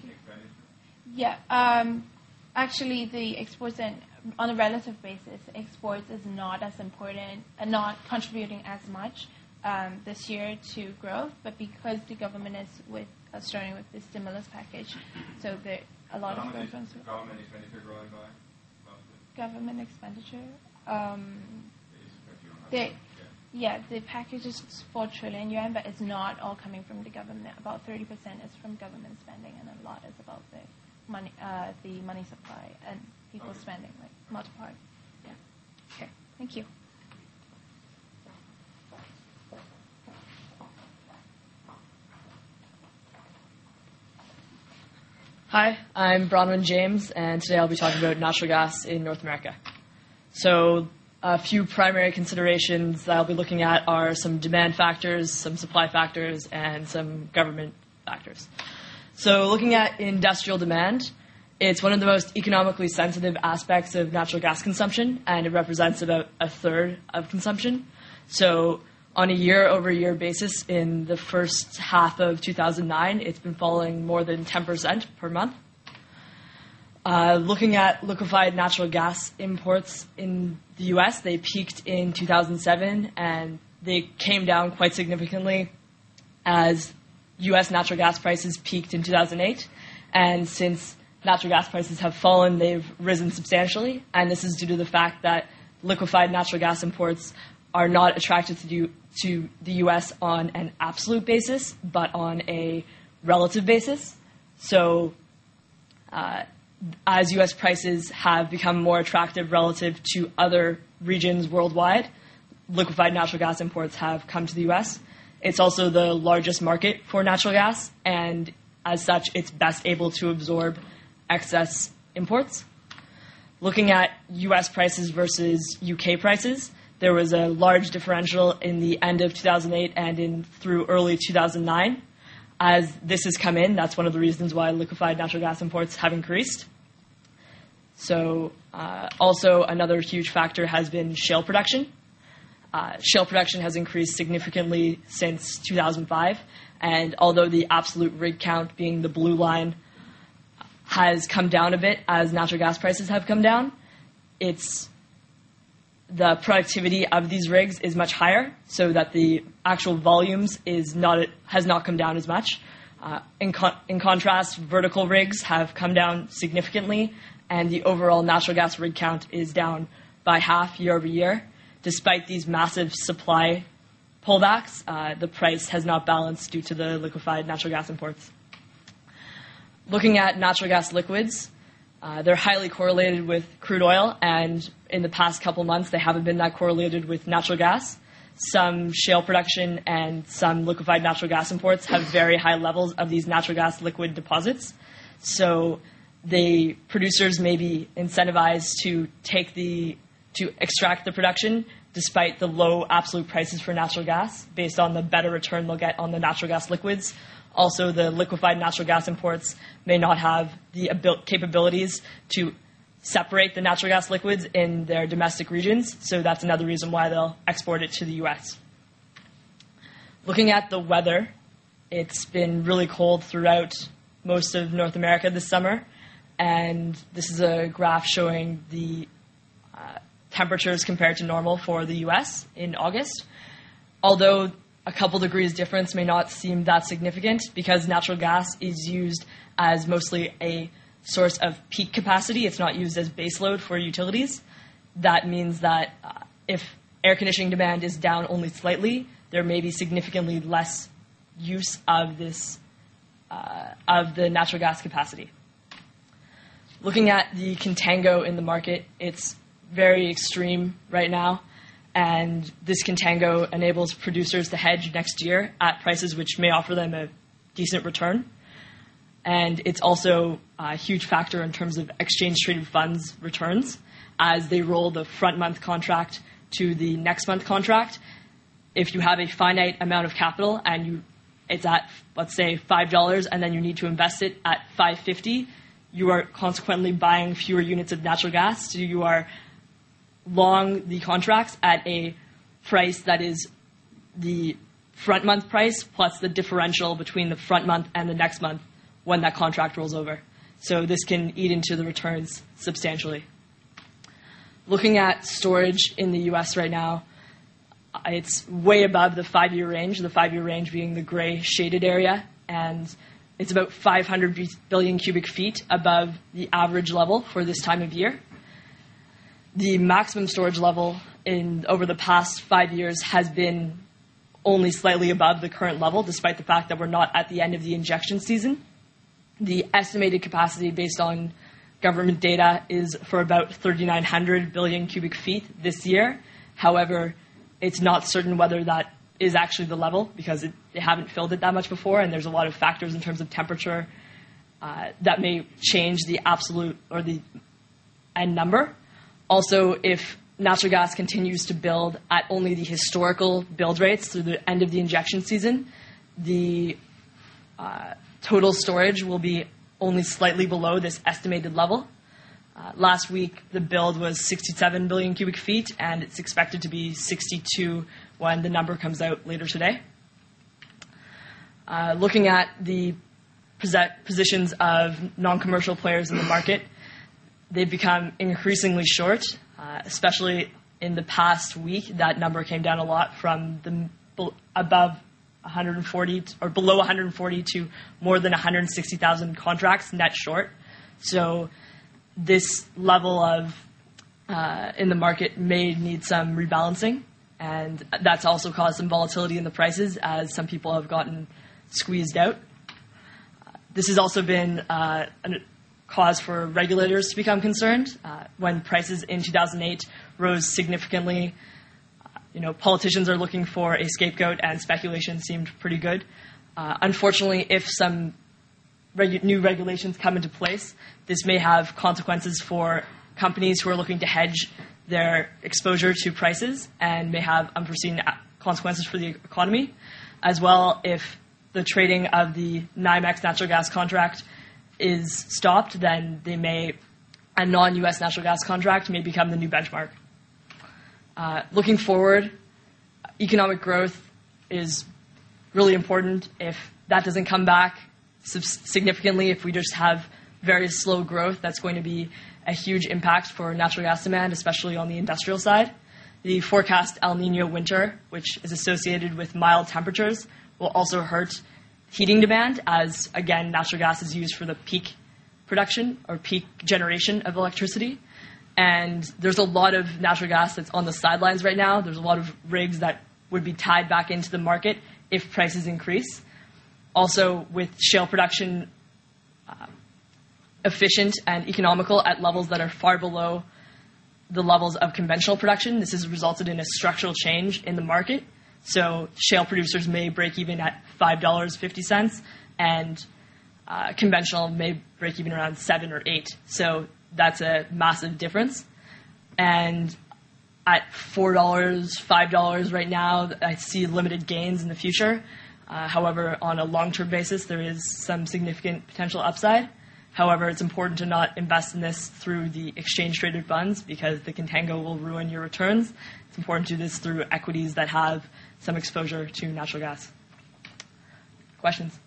actually the exports and on a relative basis, exports is not as important and not contributing as much this year to growth, but because the government is starting with the stimulus package, so there a lot of growth. Government expenditure growing by? Government expenditure. The package is 4 trillion yuan, but it's not all coming from the government. About 30% is from government spending, and a lot is about the money supply and people spending, like multiplied. Yeah. Okay. Thank you. Hi, I'm Bronwyn James, and today I'll be talking about natural gas in North America. So a few primary considerations that I'll be looking at are some demand factors, some supply factors, and some government factors. So looking at industrial demand, It's one of the most economically sensitive aspects of natural gas consumption, and it represents about a third of consumption. So on a year-over-year basis, in the first half of 2009, it's been falling more than 10% per month. Looking at liquefied natural gas imports in the U.S., they peaked in 2007, and they came down quite significantly as U.S. natural gas prices peaked in 2008. And since natural gas prices have fallen, they've risen substantially, and this is due to the fact that liquefied natural gas imports are not attracted to the U.S. on an absolute basis, but on a relative basis. So as U.S. prices have become more attractive relative to other regions worldwide, liquefied natural gas imports have come to the U.S. It's also the largest market for natural gas, and as such, it's best able to absorb excess imports. Looking at U.S. prices versus U.K. prices, there was a large differential in the end of 2008 and through early 2009. As this has come in, that's one of the reasons why liquefied natural gas imports have increased. So also another huge factor has been shale production. Shale production has increased significantly since 2005, and although the absolute rig count, being the blue line, has come down a bit as natural gas prices have come down, the productivity of these rigs is much higher, so that the actual volumes has not come down as much. In contrast, vertical rigs have come down significantly, and the overall natural gas rig count is down by half year over year. Despite these massive supply pullbacks, the price has not balanced due to the liquefied natural gas imports. Looking at natural gas liquids, they're highly correlated with crude oil, and in the past couple months, they haven't been that correlated with natural gas. Some shale production and some liquefied natural gas imports have very high levels of these natural gas liquid deposits. So the producers may be incentivized to extract the production despite the low absolute prices for natural gas based on the better return they'll get on the natural gas liquids. Also, the liquefied natural gas imports may not have the capabilities to separate the natural gas liquids in their domestic regions, so that's another reason why they'll export it to the U.S. Looking at the weather, it's been really cold throughout most of North America this summer, and this is a graph showing the temperatures compared to normal for the U.S. in August. Although a couple degrees difference may not seem that significant, because natural gas is used as mostly a source of peak capacity. It's not used as baseload for utilities. That means that if air conditioning demand is down only slightly, there may be significantly less use of the natural gas capacity. Looking at the contango in the market, it's very extreme right now, and this contango enables producers to hedge next year at prices which may offer them a decent return. And it's also a huge factor in terms of exchange-traded funds returns as they roll the front month contract to the next month contract. If you have a finite amount of capital and it's at, let's say, $5, and then you need to invest it at $5.50, you are consequently buying fewer units of natural gas, so you are long the contracts at a price that is the front month price plus the differential between the front month and the next month when that contract rolls over. So this can eat into the returns substantially. Looking at storage in the U.S. right now, it's way above the 5-year range, the 5-year range being the gray shaded area, and it's about 500 billion cubic feet above the average level for this time of year. The maximum storage level over the past 5 years has been only slightly above the current level, despite the fact that we're not at the end of the injection season. The estimated capacity based on government data is for about 3,900 billion cubic feet this year. However, it's not certain whether that is actually the level because they haven't filled it that much before, and there's a lot of factors in terms of temperature that may change the absolute or the end number. Also, if natural gas continues to build at only the historical build rates through the end of the injection season, the total storage will be only slightly below this estimated level. Last week, the build was 67 billion cubic feet, and it's expected to be 62 when the number comes out later today. Looking at the positions of non-commercial players in the market, they've become increasingly short, especially in the past week. That number came down a lot from the above 140 or below 140 to more than 160,000 contracts net short. So this level of in the market may need some rebalancing, and that's also caused some volatility in the prices as some people have gotten squeezed out. This has also been a cause for regulators to become concerned. When prices in 2008 rose significantly, politicians are looking for a scapegoat, and speculation seemed pretty good. Unfortunately, if some new regulations come into place, this may have consequences for companies who are looking to hedge their exposure to prices and may have unforeseen consequences for the economy. As well, if the trading of the NYMEX natural gas contract is stopped, then a non-U.S. natural gas contract may become the new benchmark. Looking forward, economic growth is really important. If that doesn't come back significantly, if we just have very slow growth, that's going to be a huge impact for natural gas demand, especially on the industrial side. The forecast El Nino winter, which is associated with mild temperatures, will also hurt heating demand as, again, natural gas is used for the peak production or peak generation of electricity. And there's a lot of natural gas that's on the sidelines right now. There's a lot of rigs that would be tied back into the market if prices increase. Also, with shale production efficient and economical at levels that are far below the levels of conventional production, this has resulted in a structural change in the market. So shale producers may break even at $5.50, and conventional may break even around $7 or $8. So that's a massive difference. And at $4, $5 right now, I see limited gains in the future. However, on a long-term basis, there is some significant potential upside. However, it's important to not invest in this through the exchange-traded funds because the contango will ruin your returns. It's important to do this through equities that have some exposure to natural gas. Questions?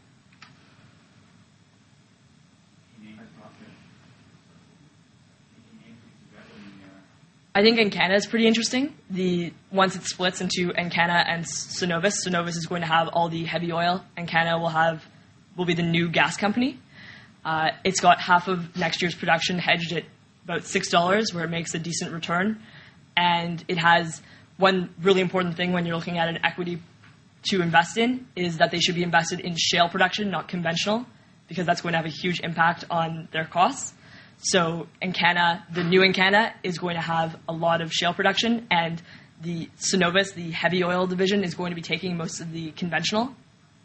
I think Encana is pretty interesting. Once it splits into Encana and Cenovus is going to have all the heavy oil. Encana will be the new gas company. It's got half of next year's production hedged at about $6, where it makes a decent return. And it has one really important thing when you're looking at an equity to invest in is that they should be invested in shale production, not conventional, because that's going to have a huge impact on their costs. So Encana, the new Encana, is going to have a lot of shale production, and the Cenovus, the heavy oil division, is going to be taking most of the conventional.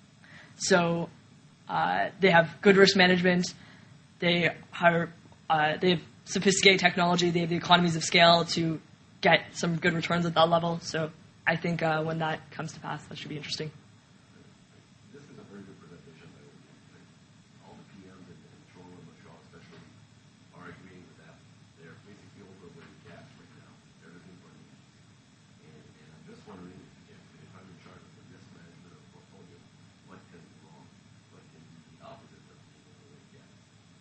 So they have good risk management. They have sophisticated technology. They have the economies of scale to get some good returns at that level. So I think when that comes to pass, that should be interesting. This is a very good presentation. All the PMs and Toronto and Montreal especially are agreeing with that. They're basically overweight gas right now. Everything burning. And I'm just wondering if I'm in charge of the risk management of the portfolio, what can be wrong? What can be the opposite of overweight gas?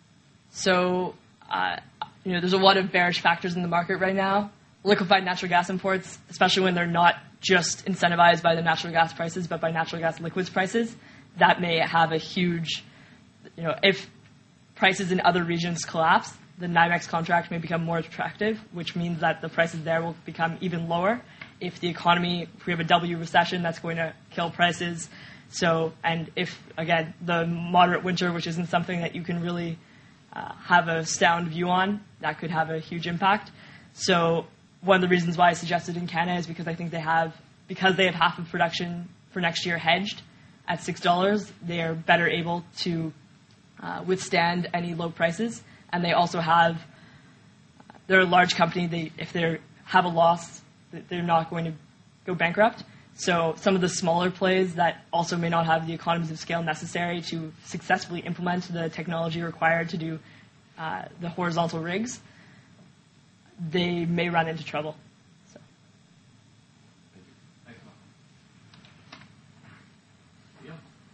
So, there's a lot of bearish factors in the market right now. Liquefied natural gas imports, especially when they're not just incentivized by the natural gas prices, but by natural gas liquids prices, that may have a huge, if prices in other regions collapse, the NYMEX contract may become more attractive, which means that the prices there will become even lower. If we have a W recession, that's going to kill prices. So, and if, again, the moderate winter, which isn't something that you can really have a sound view on, that could have a huge impact. So one of the reasons why I suggested Encana is because I think they have half of production for next year hedged at $6, they are better able to withstand any low prices. And they also they're a large company. If they have a loss, they're not going to go bankrupt. So some of the smaller plays that also may not have the economies of scale necessary to successfully implement the technology required to do the horizontal rigs, they may run into trouble. So. Thanks, Malcolm. Yeah.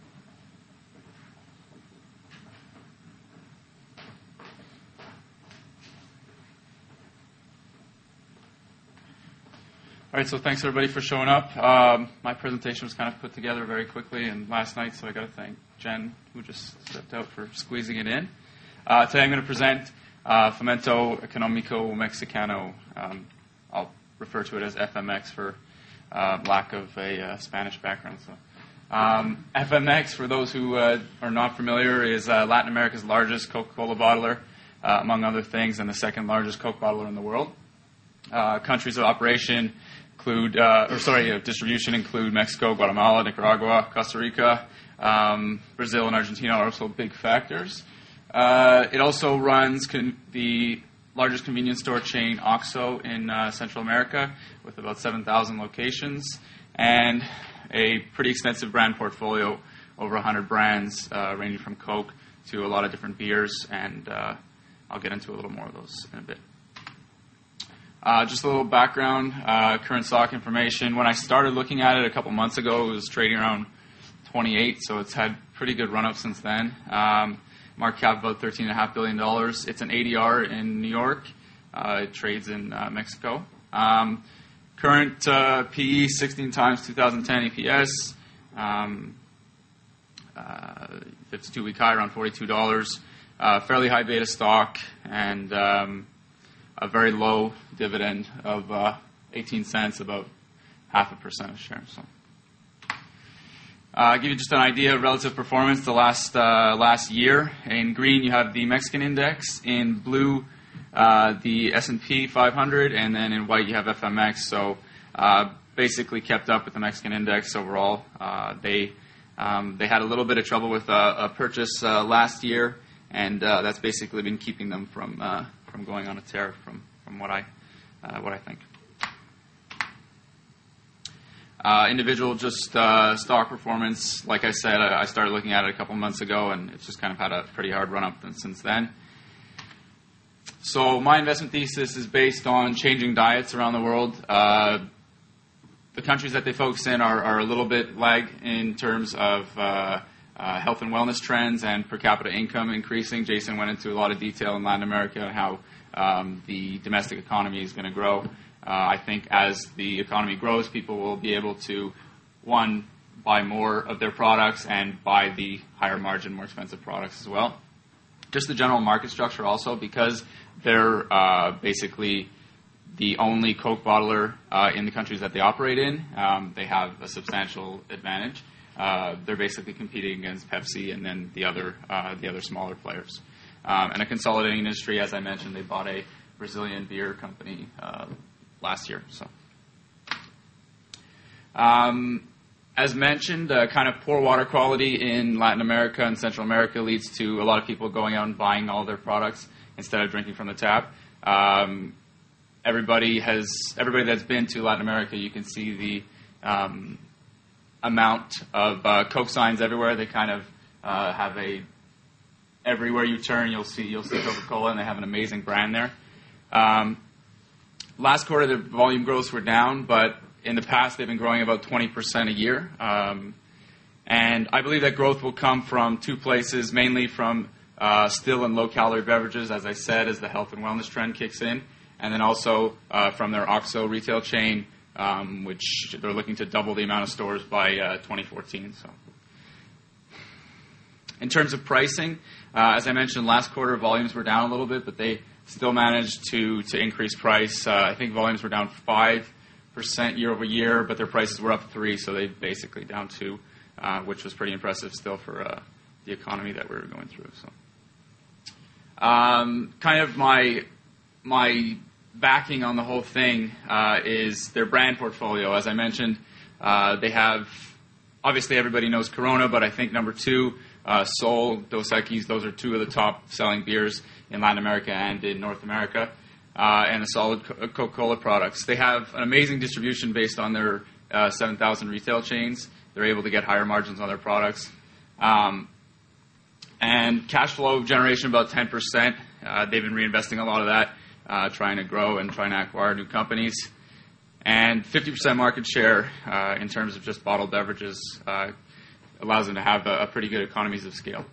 All right, so thanks everybody for showing up. My presentation was kind of put together very quickly and last night, so I got to thank Jen, who just stepped out, for squeezing it in. Today I'm going to present Fomento Económico Mexicano. I'll refer to it as FMX for lack of a Spanish background. So, FMX, for those who are not familiar, is Latin America's largest Coca-Cola bottler, among other things, and the second largest Coke bottler in the world. Countries of operation include, distribution include Mexico, Guatemala, Nicaragua, Costa Rica, Brazil, and Argentina are also big factors. It also runs the largest convenience store chain, OXXO, in Central America, with about 7,000 locations, and a pretty extensive brand portfolio, over 100 brands, ranging from Coke to a lot of different beers, and I'll get into a little more of those in a bit. Just a little background, current stock information. When I started looking at it a couple months ago, it was trading around 28, so it's had pretty good run-up since then. Market cap about $13.5 billion. It's an ADR in New York. It trades in Mexico. Current PE, 16 times 2010 EPS. 52-week high, around $42. Fairly high beta stock, and a very low dividend of 18 cents, about 0.5% a share. So, give you just an idea of relative performance the last year. In green, you have the Mexican index. In blue, the S&P 500, and then in white, you have FMX. So, basically kept up with the Mexican index overall. They had a little bit of trouble with a purchase last year, and that's basically been keeping them from going on a tear, from what I think. Individual stock performance, like I said, I started looking at it a couple months ago, and it's just kind of had a pretty hard run-up since then. So my investment thesis is based on changing diets around the world. The countries that they focus in are a little bit lag in terms of health and wellness trends and per capita income increasing. Jason went into a lot of detail in Latin America on how the domestic economy is going to grow. I think as the economy grows, people will be able to, one, buy more of their products and buy the higher margin, more expensive products as well. Just the general market structure also, because they're basically the only Coke bottler in the countries that they operate in. They have a substantial advantage. They're basically competing against Pepsi and then the other smaller players. And a consolidating industry, as I mentioned, they bought a Brazilian beer company last year. So, as mentioned, kind of poor water quality in Latin America and Central America leads to a lot of people going out and buying all their products instead of drinking from the tap. Everybody that's been to Latin America, you can see the amount of Coke signs everywhere. They kind of have everywhere you turn, you'll see Coca-Cola, and they have an amazing brand there. Last quarter, the volume growths were down, but in the past, they've been growing about 20% a year. And I believe that growth will come from two places, mainly from still and low-calorie beverages, as I said, as the health and wellness trend kicks in, and then also from their OXXO retail chain, which they're looking to double the amount of stores by 2014. So, in terms of pricing, as I mentioned, last quarter volumes were down a little bit, but they still managed to increase price. I think volumes were down 5% year over year, but their prices were up 3%, so they basically down 2%, which was pretty impressive still for the economy that we were going through. So, kind of my backing on the whole thing is their brand portfolio. As I mentioned, they have, obviously everybody knows Corona, but I think number 2, Sol, Dos Equis, those are 2 of the top selling beers in Latin America and in North America, and the solid Coca-Cola products. They have an amazing distribution based on their 7,000 retail chains. They're able to get higher margins on their products. And cash flow generation about 10%. They've been reinvesting a lot of that, trying to grow and trying to acquire new companies. And 50% market share in terms of just bottled beverages allows them to have a pretty good economies of scale.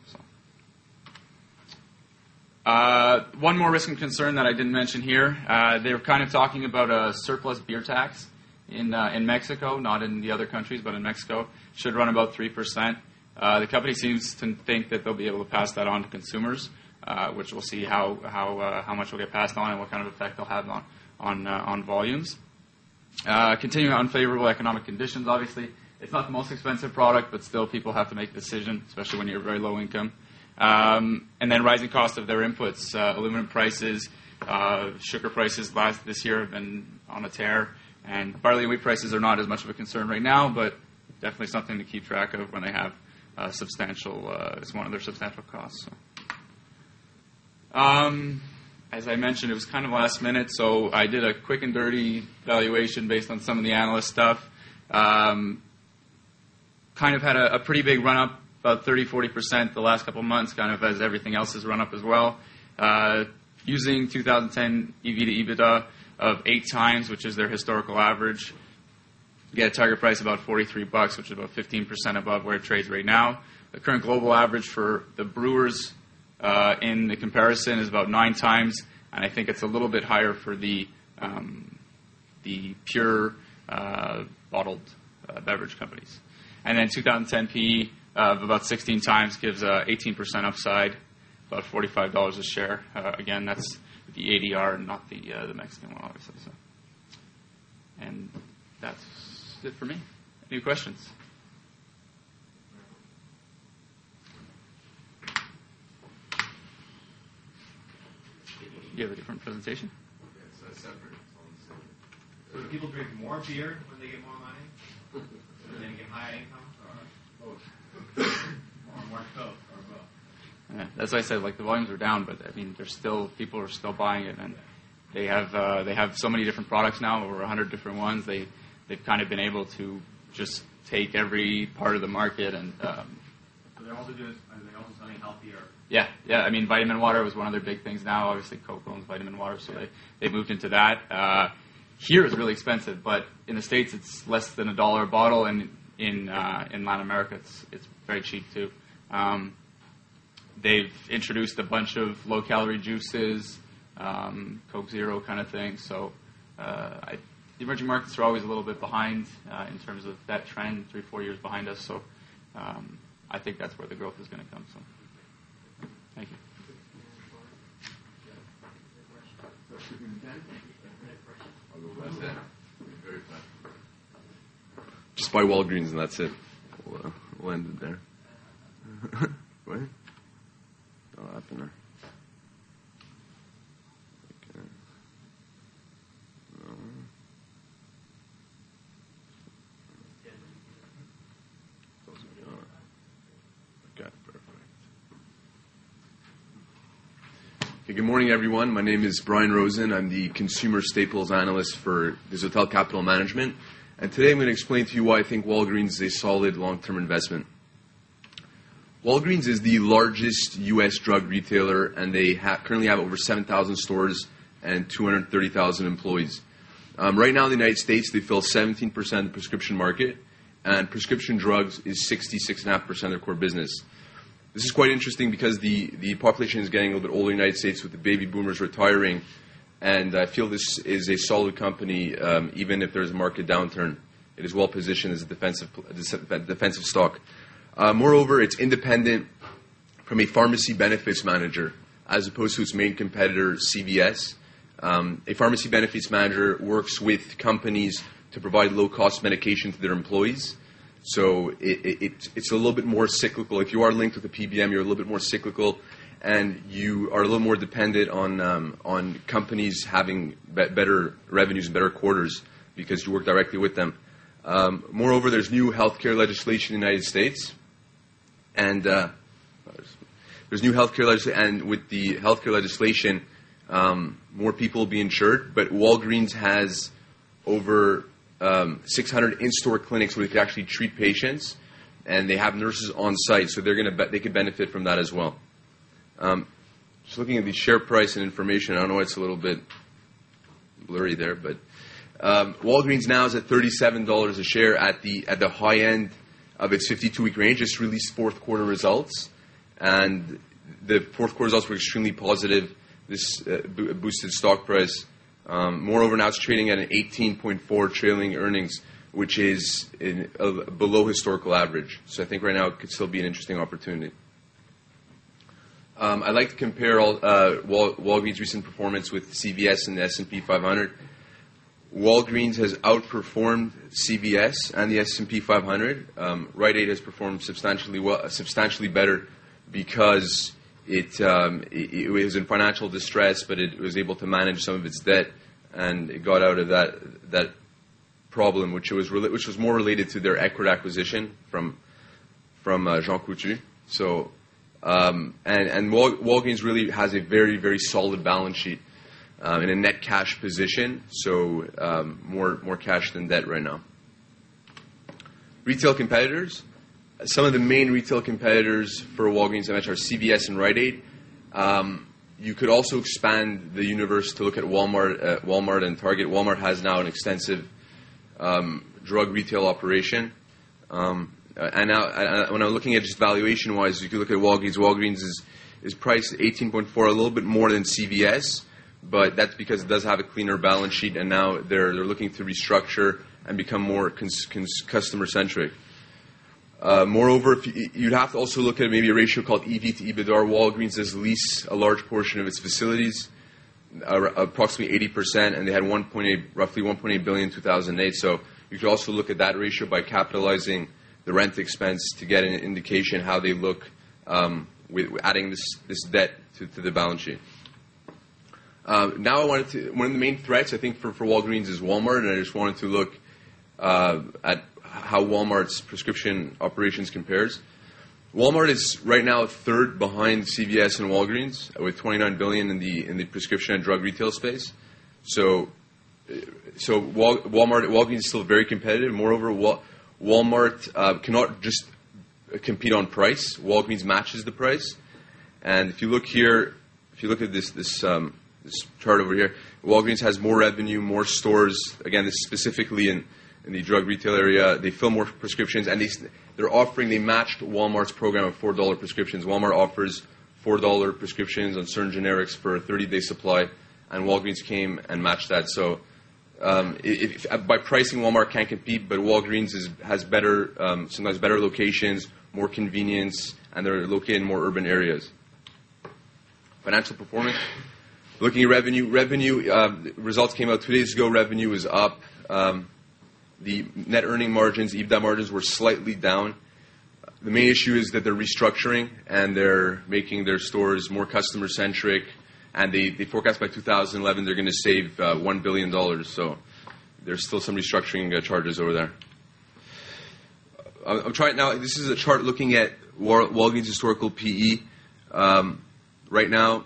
So. One more risk and concern that I didn't mention here. They were kind of talking about a surplus beer tax in Mexico, not in the other countries, but in Mexico. Should run about 3%. The company seems to think that they'll be able to pass that on to consumers, which we'll see how much will get passed on and what kind of effect they'll have on volumes. Continuing unfavorable economic conditions, obviously. It's not the most expensive product, but still people have to make a decision, especially when you're very low income. And then rising cost of their inputs, aluminum prices, sugar prices this year have been on a tear, and barley and wheat prices are not as much of a concern right now, but definitely something to keep track of when they have substantial, it's one of their substantial costs. So. As I mentioned, it was kind of last minute, so I did a quick and dirty valuation based on some of the analyst stuff. Kind of had a pretty big run-up, about 30-40% the last couple of months, kind of as everything else has run up as well. Using 2010 EV to EBITDA of 8 times, which is their historical average, you get a target price about $43, which is about 15% above where it trades right now. The current global average for the brewers in the comparison is about 9 times, and I think it's a little bit higher for the pure bottled beverage companies. And then 2010 PE of about 16 times gives 18% upside, about $45 a share. Again, that's the ADR and not the Mexican one, obviously. So. And that's it for me. Any questions? You have a different presentation? Okay, so that's separate. It's all the same. So do people drink more beer when they get more money? And then get higher income? Or both? Or more Coke? Or both? Yeah, that's why I said, like, the volumes are down, but I mean, people are still buying it, and they have so many different products now, over 100 different ones. They've kind of been able to just take every part of the market and. So they're also selling healthier. Yeah. I mean, vitamin water was one of their big things now. Obviously, Coke owns vitamin water, so they moved into that. Here it's really expensive, but in the States it's less than $1 a bottle, and in Latin America it's very cheap too. They've introduced a bunch of low-calorie juices, Coke Zero kind of thing. So the emerging markets are always a little bit behind in terms of that trend, 3-4 years behind us. So I think that's where the growth is going to come. So. Thank you. Just buy Walgreens and that's it. We'll end it there. What? That'll happen there. Okay. Okay, perfect. Okay, good morning, everyone. My name is Brian Rosen. I'm the Consumer Staples Analyst for Hotel Capital Management. And today I'm going to explain to you why I think Walgreens is a solid long-term investment. Walgreens is the largest U.S. drug retailer, and they currently have over 7,000 stores and 230,000 employees. Right now in the United States, they fill 17% of the prescription market, and prescription drugs is 66.5% of their core business. This is quite interesting because the population is getting a little bit older in the United States with the baby boomers retiring, and I feel this is a solid company even if there's a market downturn. It is well positioned as a defensive stock. Moreover, it's independent from a pharmacy benefits manager as opposed to its main competitor, CVS. A pharmacy benefits manager works with companies to provide low-cost medication to their employees. So it's a little bit more cyclical. If you are linked with a PBM, you're a little bit more cyclical, and you are a little more dependent on companies having better revenues and better quarters because you work directly with them. Moreover, there's new healthcare legislation in the United States, and there's new healthcare legislation, and with the healthcare legislation, more people will be insured. But Walgreens has over 600 in-store clinics where they could actually treat patients, and they have nurses on site, so they could benefit from that as well. Just looking at the share price and information, I know it's a little bit blurry there, but Walgreens now is at $37 a share at the high end of its 52-week range. Just released fourth quarter results, and the fourth quarter results were extremely positive. This boosted stock price. Moreover, now it's trading at an 18.4 trailing earnings, which is below historical average. So I think right now it could still be an interesting opportunity. I'd like to compare Walgreens' recent performance with CVS and the S&P 500. Walgreens has outperformed CVS and the S&P 500. Rite Aid has performed substantially better because it was in financial distress, but it was able to manage some of its debt, and it got out of that problem, which was more related to their Equity acquisition from Jean Coutu. So, and Walgreens really has a very, very solid balance sheet in a net cash position, so more cash than debt right now. Retail competitors. Some of the main retail competitors for Walgreens I mentioned are CVS and Rite Aid. You could also expand the universe to look at Walmart and Target. Walmart has now an extensive drug retail operation. And now, when I'm looking at just valuation-wise, you can look at Walgreens. Walgreens is priced at 18.4, a little bit more than CVS, but that's because it does have a cleaner balance sheet, and now they're looking to restructure and become more customer-centric. Moreover, you'd have to also look at maybe a ratio called EV to EBITDA. Walgreens does lease a large portion of its facilities, approximately 80%, and they had roughly $1.8 billion in 2008. So you could also look at that ratio by capitalizing the rent expense to get an indication how they look with adding this debt to the balance sheet. Now one of the main threats I think for Walgreens is Walmart, and I just wanted to look at how Walmart's prescription operations compares. Walmart is right now third behind CVS and Walgreens with $29 billion in the prescription and drug retail space. So Walgreens is still very competitive. Moreover, Walmart cannot just compete on price. Walgreens matches the price. And if you look at this chart over here, Walgreens has more revenue, more stores. Again, this is specifically in the drug retail area. They fill more prescriptions, and they matched Walmart's program of $4 prescriptions. Walmart offers $4 prescriptions on certain generics for a 30-day supply, and Walgreens came and matched that. So by pricing, Walmart can't compete, but Walgreens has sometimes better locations, more convenience, and they're located in more urban areas. Financial performance. Looking at revenue results came out 2 days ago. Revenue was up. The net earning margins, EBITDA margins, were slightly down. The main issue is that they're restructuring and they're making their stores more customer-centric, and they forecast by 2011 they're going to save $1 billion. So there's still some restructuring charges over there. I'm trying now. This is a chart looking at Walgreens' historical PE. Right now,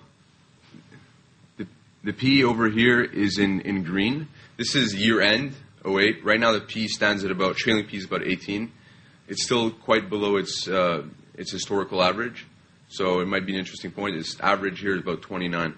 the PE over here is in green. This is year-end 2008. Right now, the PE stands at trailing PE is about 18. It's still quite below its historical average. So it might be an interesting point. Its average here is about 29.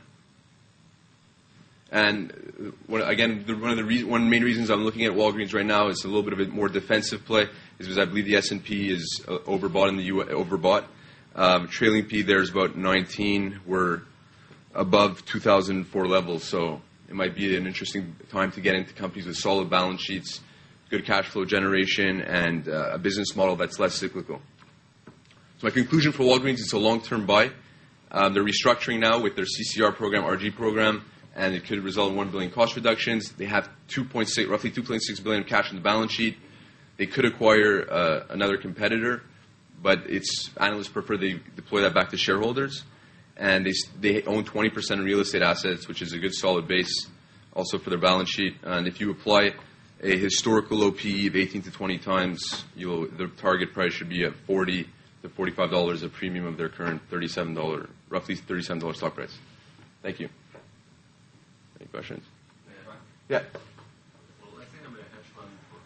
And one of the main reasons I'm looking at Walgreens right now is a little bit of a more defensive play, is because I believe the S&P is overbought in the U.S. Trailing P there is about 19. We're above 2004 levels, so it might be an interesting time to get into companies with solid balance sheets, good cash flow generation, and a business model that's less cyclical. So my conclusion for Walgreens, it's a long-term buy. They're restructuring now with their CCR program, RG program, and it could result in $1 billion cost reductions. They have roughly $2.6 billion of cash on the balance sheet. They could acquire another competitor, but analysts prefer they deploy that back to shareholders. And they own 20% of real estate assets, which is a good solid base also for their balance sheet. And if you apply a historical OPE of 18 to 20 times, the target price should be at $40 to $45, a premium of their current roughly $37 stock price. Thank you. Any questions? Yeah. Well, let's say I'm a hedge fund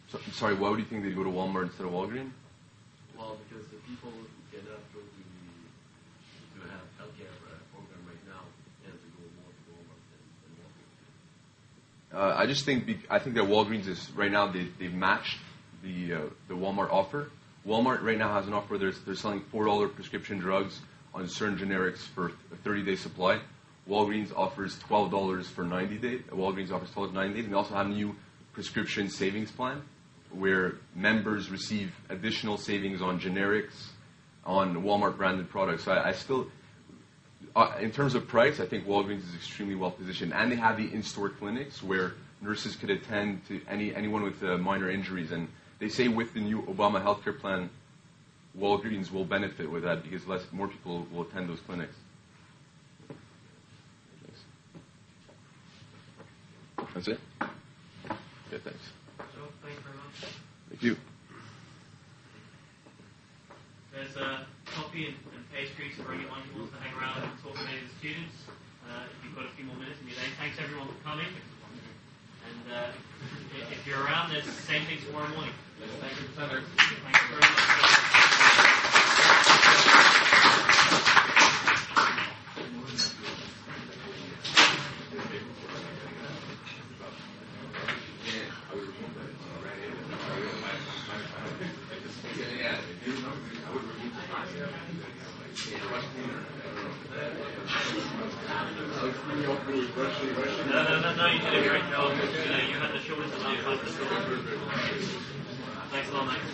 Sorry, why would you think they'd go to Walmart instead of Walgreens? Well, because the people who cannot go to have healthcare program right now tend to go more to Walmart than Walgreens. I just think that Walgreens is right now they've matched the Walmart offer. Walmart right now has an offer where they're selling $4 prescription drugs on certain generics for a 30-day supply. Walgreens offers $12 for 90 days. Walgreens offers $12 for 90 days, and they also have a new prescription savings plan where members receive additional savings on generics, on Walmart branded products. So I still, in terms of price, I think Walgreens is extremely well positioned, and they have the in-store clinics where nurses could attend to anyone with minor injuries. And they say with the new Obama healthcare plan, Walgreens will benefit with that because more people will attend those clinics. That's it? Yeah, thanks. Thanks very much. Thank you. There's coffee and pastries for anyone who wants to hang around and talk to any of the students. If you've got a few more minutes in your day. Thanks everyone for coming. And if you're around, there's the same thing tomorrow morning. Thank you, Senator. Thanks very much. No, you did a great job. You had the shortest amount of time. Thanks a lot, mate.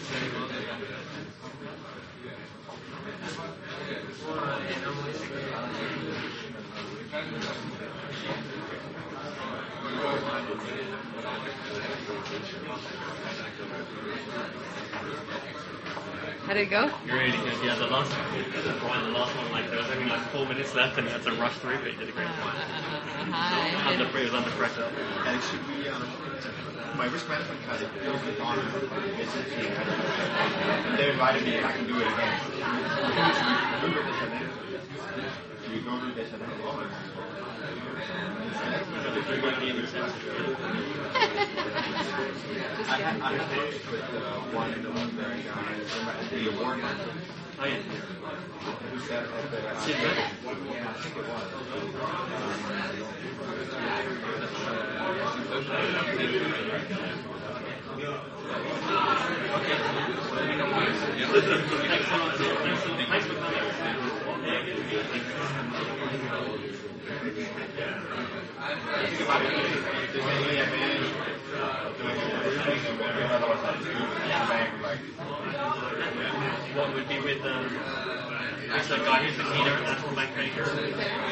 How did it go? Really good. Yeah, the last one, like there was only like 4 minutes left, and you had to rush through, but you did a great job. It was under pressure. And should we, my risk management has it with honor. They invited me, I can do it again. You go to this and I worked with one very guy, the award winner. Oh, yeah. Who said that? Yeah, I think it was. Thanks for coming. What would be with there's a guy who's the cleaner at National Bank Manager. We're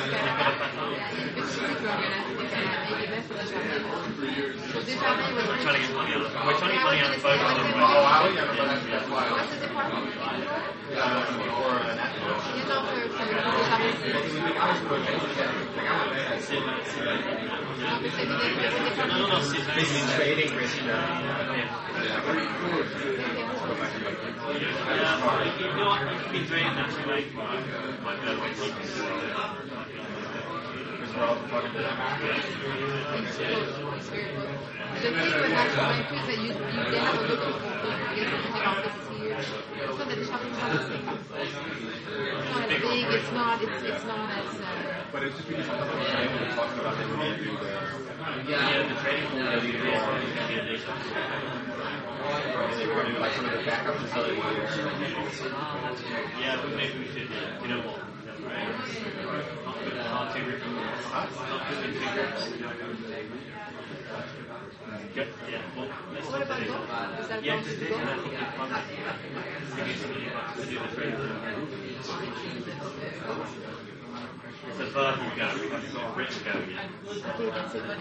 trying to get money out of it. We're trying to get money out of the boat. What's the department? No, basically trading risk. You know what? You can be trading National Bank. Might be able to The thing with National Bank is that they have a look at head office here. It's not that shopping center. It's not as big. It's not as. But it's just because sometimes we're able to talk about the trading. Yeah, the trading will be like some of the backup facilities. Yeah, but maybe we should, you know what? Yeah, well, What about golf? Is that yeah, golf? it's a verbal go, it's not a written go yet. Okay, that's it.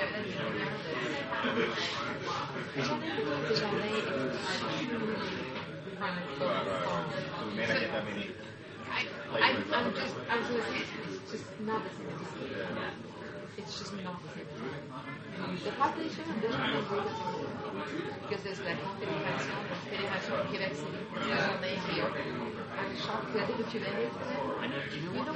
I was going to say, it's just not the same. It's just not the same. The population of this one is really because there's la Confédération Québec City. On est here. I'm shocked. Regardez le Québec. You know what?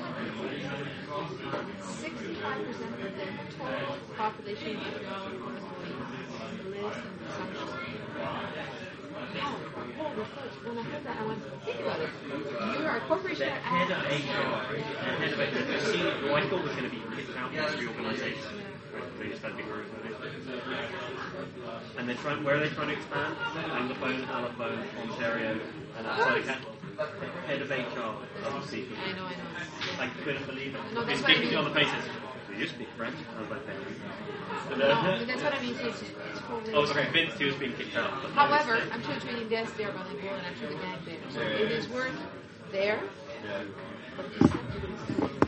65% of the total population of Montreal lives in consumption. When I heard that, I went, think about it. You are a corporation. Head of HR, head of HR, the senior, who I thought was going to be kicked out of this reorganisation. They just had big reorganisation. And they're trying, where are they trying to expand? Anglophone, Allophone, Ontario, and outside of Canada. Head of HR. I know. I couldn't believe it. No, that's It's what I kicking mean. on the faces. Do you speak French? I was like, No, that's what I mean. It's probably. oh, sorry, Vince too was being kicked out. However, I'm sure training this, they're running well, and I'm sure the gang there. So it is worth there. But